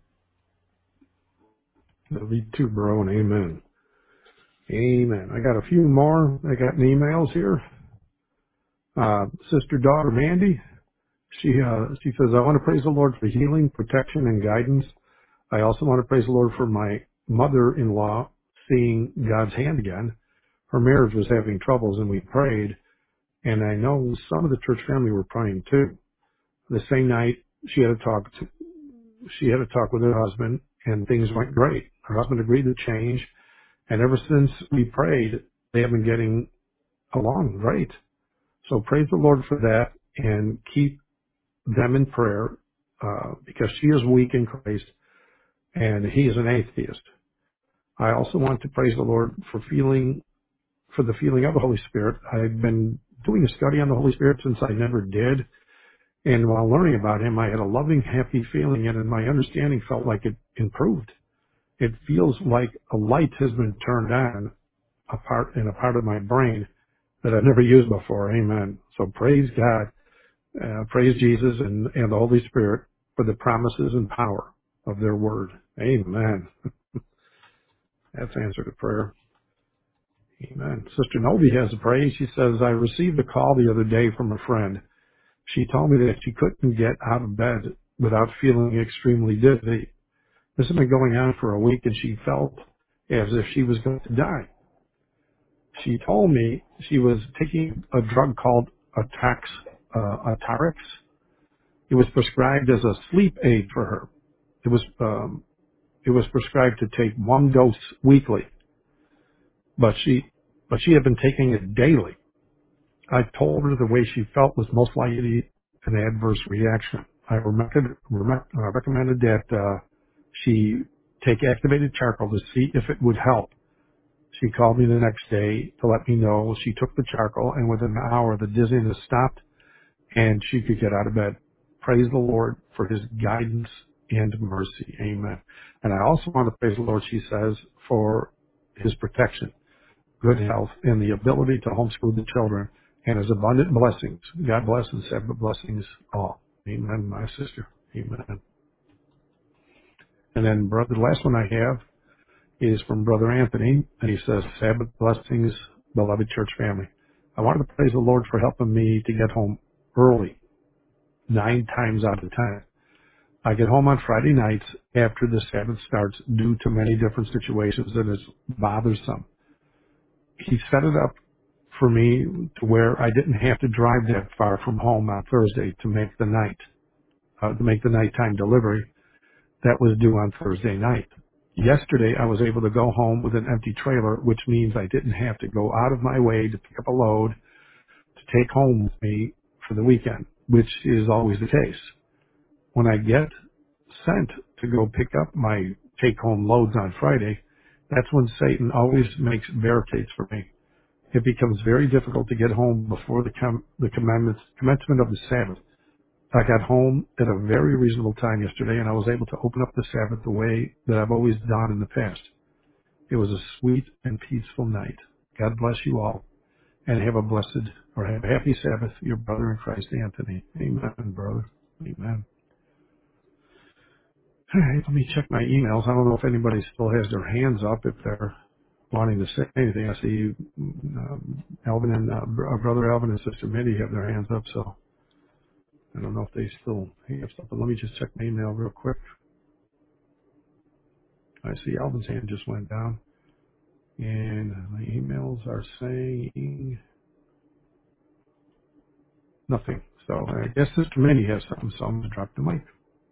Love you too, bro, and amen. Amen. I got a few more. I got emails here. Uh, Sister Daughter Mandy, She uh, she says, I want to praise the Lord for healing, protection, and guidance. I also want to praise the Lord for my mother-in-law seeing God's hand again. Her marriage was having troubles, and we prayed. And I know some of the church family were praying too. The same night, she had a talk. To, she had a talk with her husband, and things went great. Her husband agreed to change, and ever since we prayed, they have been getting along great. So praise the Lord for that, and keep them in prayer, uh, because she is weak in Christ and he is an atheist. I also want to praise the Lord for feeling, for the feeling of the Holy Spirit. I've been doing a study on the Holy Spirit since I never did. And while learning about him, I had a loving, happy feeling, and my understanding felt like it improved. It feels like a light has been turned on a part, in a part of my brain that I've never used before. Amen. So praise God. Uh, praise Jesus and, and the Holy Spirit for the promises and power of their word. Amen. That's answer to prayer. Amen. Sister Novi has a praise. She says, I received a call the other day from a friend. She told me that she couldn't get out of bed without feeling extremely dizzy. This had been going on for a week, and she felt as if she was going to die. She told me she was taking a drug called Atax, uh, Atarix. It was prescribed as a sleep aid for her. It was um, it was prescribed to take one dose weekly, but she but she had been taking it daily. I told her the way she felt was most likely an adverse reaction. I recommended, uh, recommended that uh, she take activated charcoal to see if it would help. She called me the next day to let me know she took the charcoal, and within an hour the dizziness stopped and she could get out of bed. Praise the Lord for his guidance and mercy. Amen. And I also want to praise the Lord, she says, for his protection, good health, and the ability to homeschool the children, and his abundant blessings. God bless and Sabbath blessings all. Amen, my sister. Amen. And then, brother, the last one I have is from Brother Anthony, and he says, Sabbath blessings, beloved church family. I wanted to praise the Lord for helping me to get home early, nine times out of ten. I get home on Friday nights after the Sabbath starts due to many different situations that is bothersome. He set it up for me to where I didn't have to drive that far from home on Thursday to make the night, uh, to make the nighttime delivery that was due on Thursday night. Yesterday, I was able to go home with an empty trailer, which means I didn't have to go out of my way to pick up a load to take home with me for the weekend, which is always the case. When I get sent to go pick up my take-home loads on Friday, that's when Satan always makes barricades for me. It becomes very difficult to get home before the, com- the commencement of the Sabbath. I got home at a very reasonable time yesterday, and I was able to open up the Sabbath the way that I've always done in the past. It was a sweet and peaceful night. God bless you all, and have a blessed or have a happy Sabbath, your brother in Christ, Anthony. Amen, brother. Amen. All right, let me check my emails. I don't know if anybody still has their hands up if they're wanting to say anything. I see um, Alvin and uh, br- uh, brother Alvin and sister Mindy have their hands up, so I don't know if they still have something. Let me just check my email real quick. I see Alvin's hand just went down, and my emails are saying nothing. So I guess sister Mindy has something, so I'm going to drop the mic.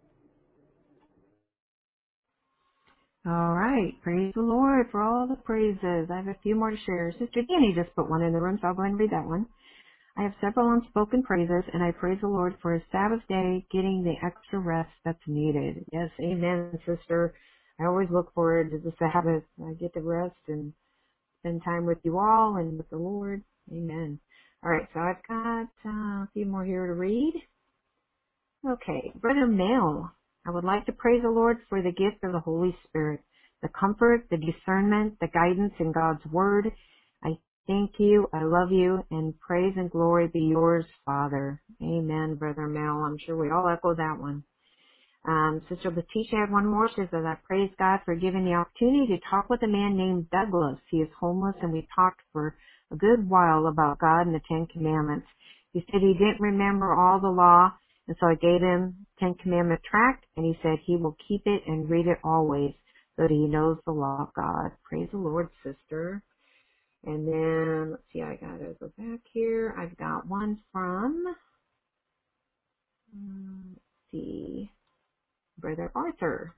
All right. Praise the Lord for all the praises. I have a few more to share. Sister Danny just put one in the room, so I'll go ahead and read that one. I have several unspoken praises, and I praise the Lord for his Sabbath day, getting the extra rest that's needed. Yes, amen, sister. I always look forward to the Sabbath. I get to rest and spend time with you all and with the Lord. Amen. All right, so I've got uh, a few more here to read. Okay, Brother Mel, I would like to praise the Lord for the gift of the Holy Spirit, the comfort, the discernment, the guidance in God's Word. I thank you, I love you, and praise and glory be yours, Father. Amen, Brother Mel. I'm sure we all echo that one. Um, Sister Letitia had one more. She says, I praise God for giving the opportunity to talk with a man named Douglas. He is homeless, and we talked for a good while about God and the Ten Commandments. He said he didn't remember all the law, And so I gave him Ten Commandment tract, and he said he will keep it and read it always so that he knows the law of God. Praise the Lord, sister. And then, let's see, I got to go back here. I've got one from, um, let's see, Brother Arthur.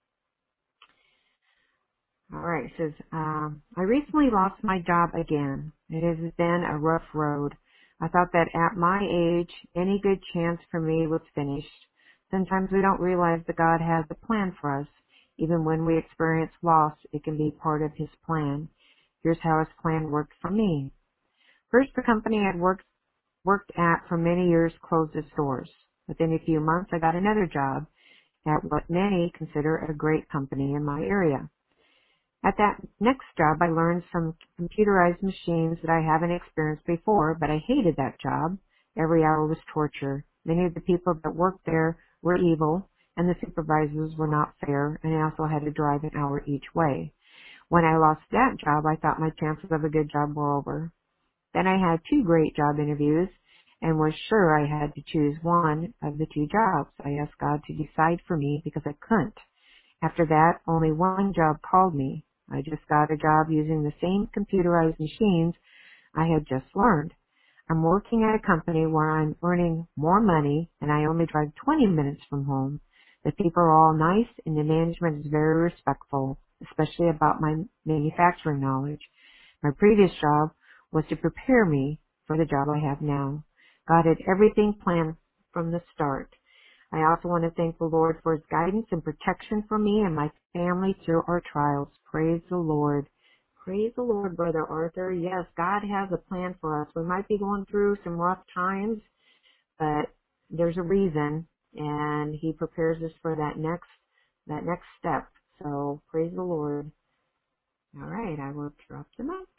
All right, it says, um, I recently lost my job again. It has been a rough road. I thought that at my age, any good chance for me was finished. Sometimes we don't realize that God has a plan for us. Even when we experience loss, it can be part of His plan. Here's how His plan worked for me. First, the company I'd worked, worked at for many years closed its doors. Within a few months, I got another job at what many consider a great company in my area. At that next job, I learned some computerized machines that I haven't experienced before, but I hated that job. Every hour was torture. Many of the people that worked there were evil, and the supervisors were not fair, and I also had to drive an hour each way. When I lost that job, I thought my chances of a good job were over. Then I had two great job interviews and was sure I had to choose one of the two jobs. I asked God to decide for me because I couldn't. After that, only one job called me. I just got a job using the same computerized machines I had just learned. I'm working at a company where I'm earning more money and I only drive twenty minutes from home. The people are all nice and the management is very respectful, especially about my manufacturing knowledge. My previous job was to prepare me for the job I have now. God had everything planned from the start. I also want to thank the Lord for His guidance and protection for me and my family through our trials. Praise the Lord. Praise the Lord, Brother Arthur. Yes, God has a plan for us. We might be going through some rough times, but there's a reason, and He prepares us for that next, that next step. So praise the Lord. All right, I will drop the mic.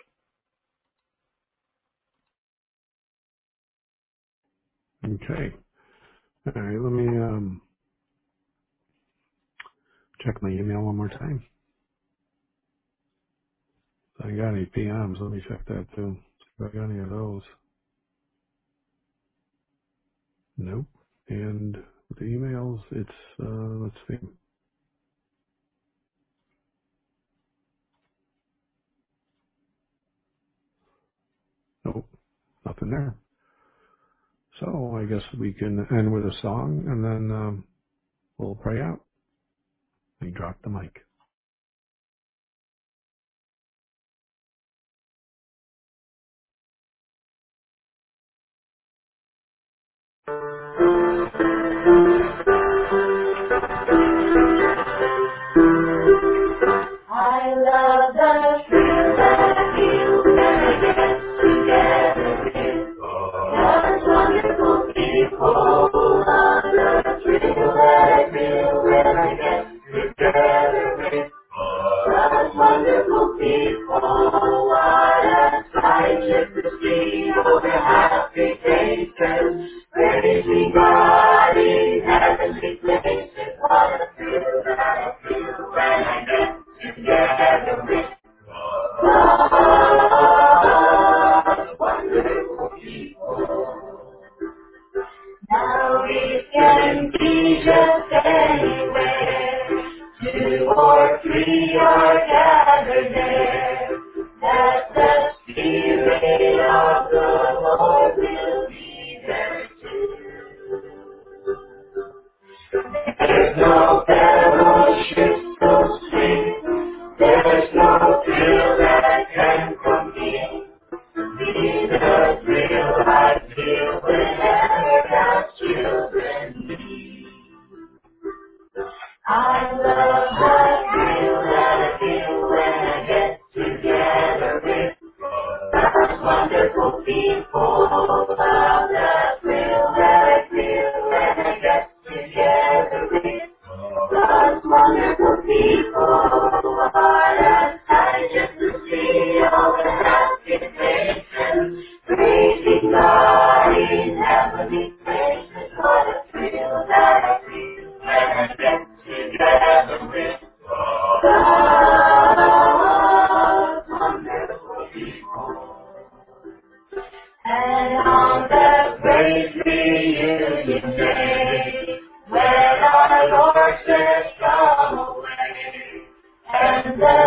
Okay. All right, let me um, check my email one more time. If I got any P Ms, let me check that too. See if I got any of those. Nope. And with the emails, it's, uh, let's see. Nope, nothing there. So I guess we can end with a song and then um, we'll pray out. We drop the mic. I love the thrill that you and I get together with such wonderful people. Love the thrill that I feel when I get together with such wonderful people. What a sight just to see all the happy faces, praising God in heavenly places. What a thrill that I feel when I get together with such wonderful people. Now we can be just anywhere. Two or three are gathered there. That the Spirit of the Lord will be there too. There's no fellowship so sweet. There's no thrill that can compete. Be the thrill I feel whenever God's children meet. I love the thrill that I feel when I get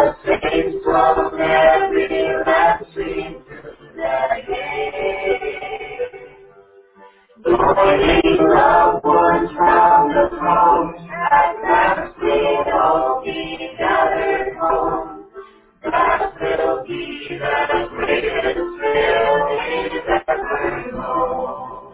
the saints from every land stream to their gate. Joining loved ones round the throne, at last we'll all be gathered home. That will be the greatest thrill we've ever known.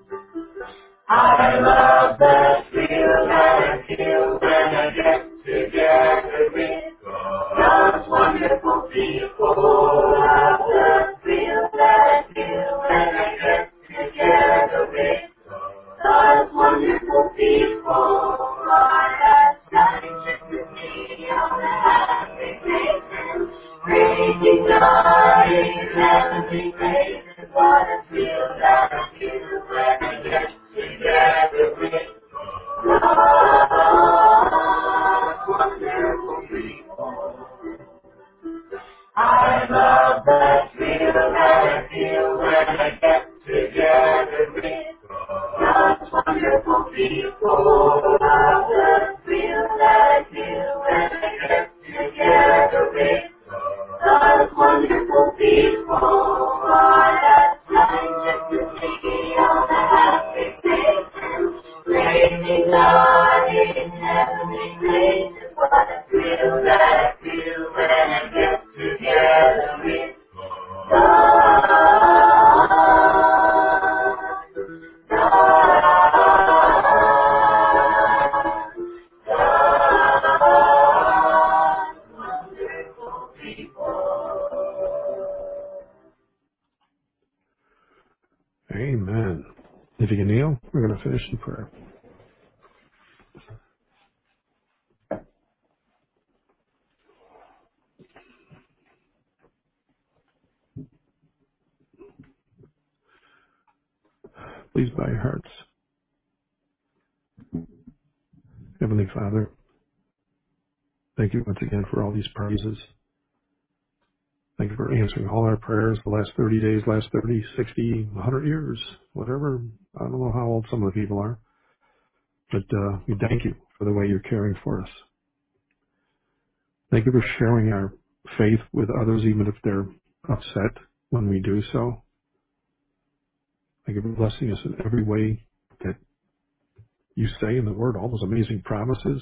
I love the thrill that I feel when I get together with God's wonderful people. I love the thrill that I feel when I get together with God's wonderful people. Our last time just to see all the happy faces, praising God in heavenly places. What a thrill that I feel when I get together with God's wonderful people. I love the thrill that I feel when I get together with God's wonderful people. I love the thrill that I feel when I get together with God's wonderful people. What a time just to see all the happy faces, praising God in heavenly places. What a thrill that I feel when I get together with God. Amen. If you can kneel, we're going to finish in prayer. Please bow your hearts. Heavenly Father, thank you once again for all these praises. Thank you for answering all our prayers the last thirty days, last thirty, sixty, one hundred years, whatever. I don't know how old some of the people are, but uh, we thank you for the way you're caring for us. Thank you for sharing our faith with others, even if they're upset when we do so. Thank you for blessing us in every way that you say in the Word, all those amazing promises.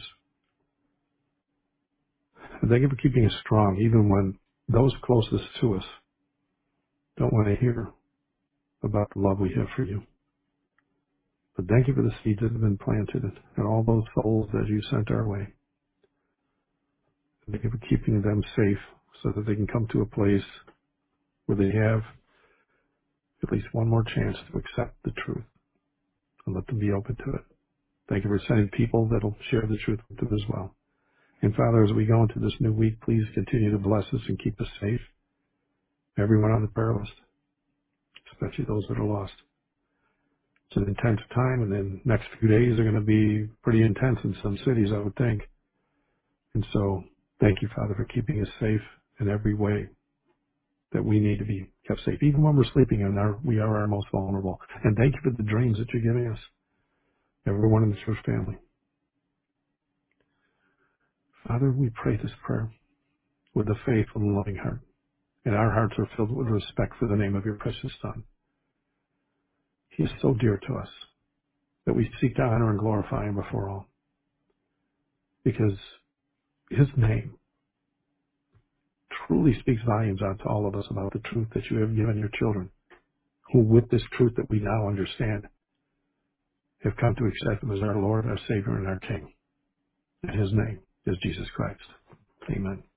And thank you for keeping us strong, even when those closest to us don't want to hear about the love we have for you. But thank you for the seeds that have been planted and all those souls that you sent our way. Thank you for keeping them safe so that they can come to a place where they have at least one more chance to accept the truth and let them be open to it. Thank you for sending people that will share the truth with them as well. And Father, as we go into this new week, please continue to bless us and keep us safe. Everyone on the prayer list, especially those that are lost. It's an intense time, and then next few days are going to be pretty intense in some cities, I would think. And so thank you, Father, for keeping us safe in every way that we need to be kept safe. Even when we're sleeping, and our, we are our most vulnerable. And thank you for the dreams that you're giving us, everyone in the church family. Father, we pray this prayer with a faithful and loving heart. And our hearts are filled with respect for the name of your precious Son. He is so dear to us that we seek to honor and glorify him before all. Because his name truly speaks volumes out to all of us about the truth that you have given your children, who with this truth that we now understand have come to accept him as our Lord, our Savior, and our King. And his name is Jesus Christ. Amen.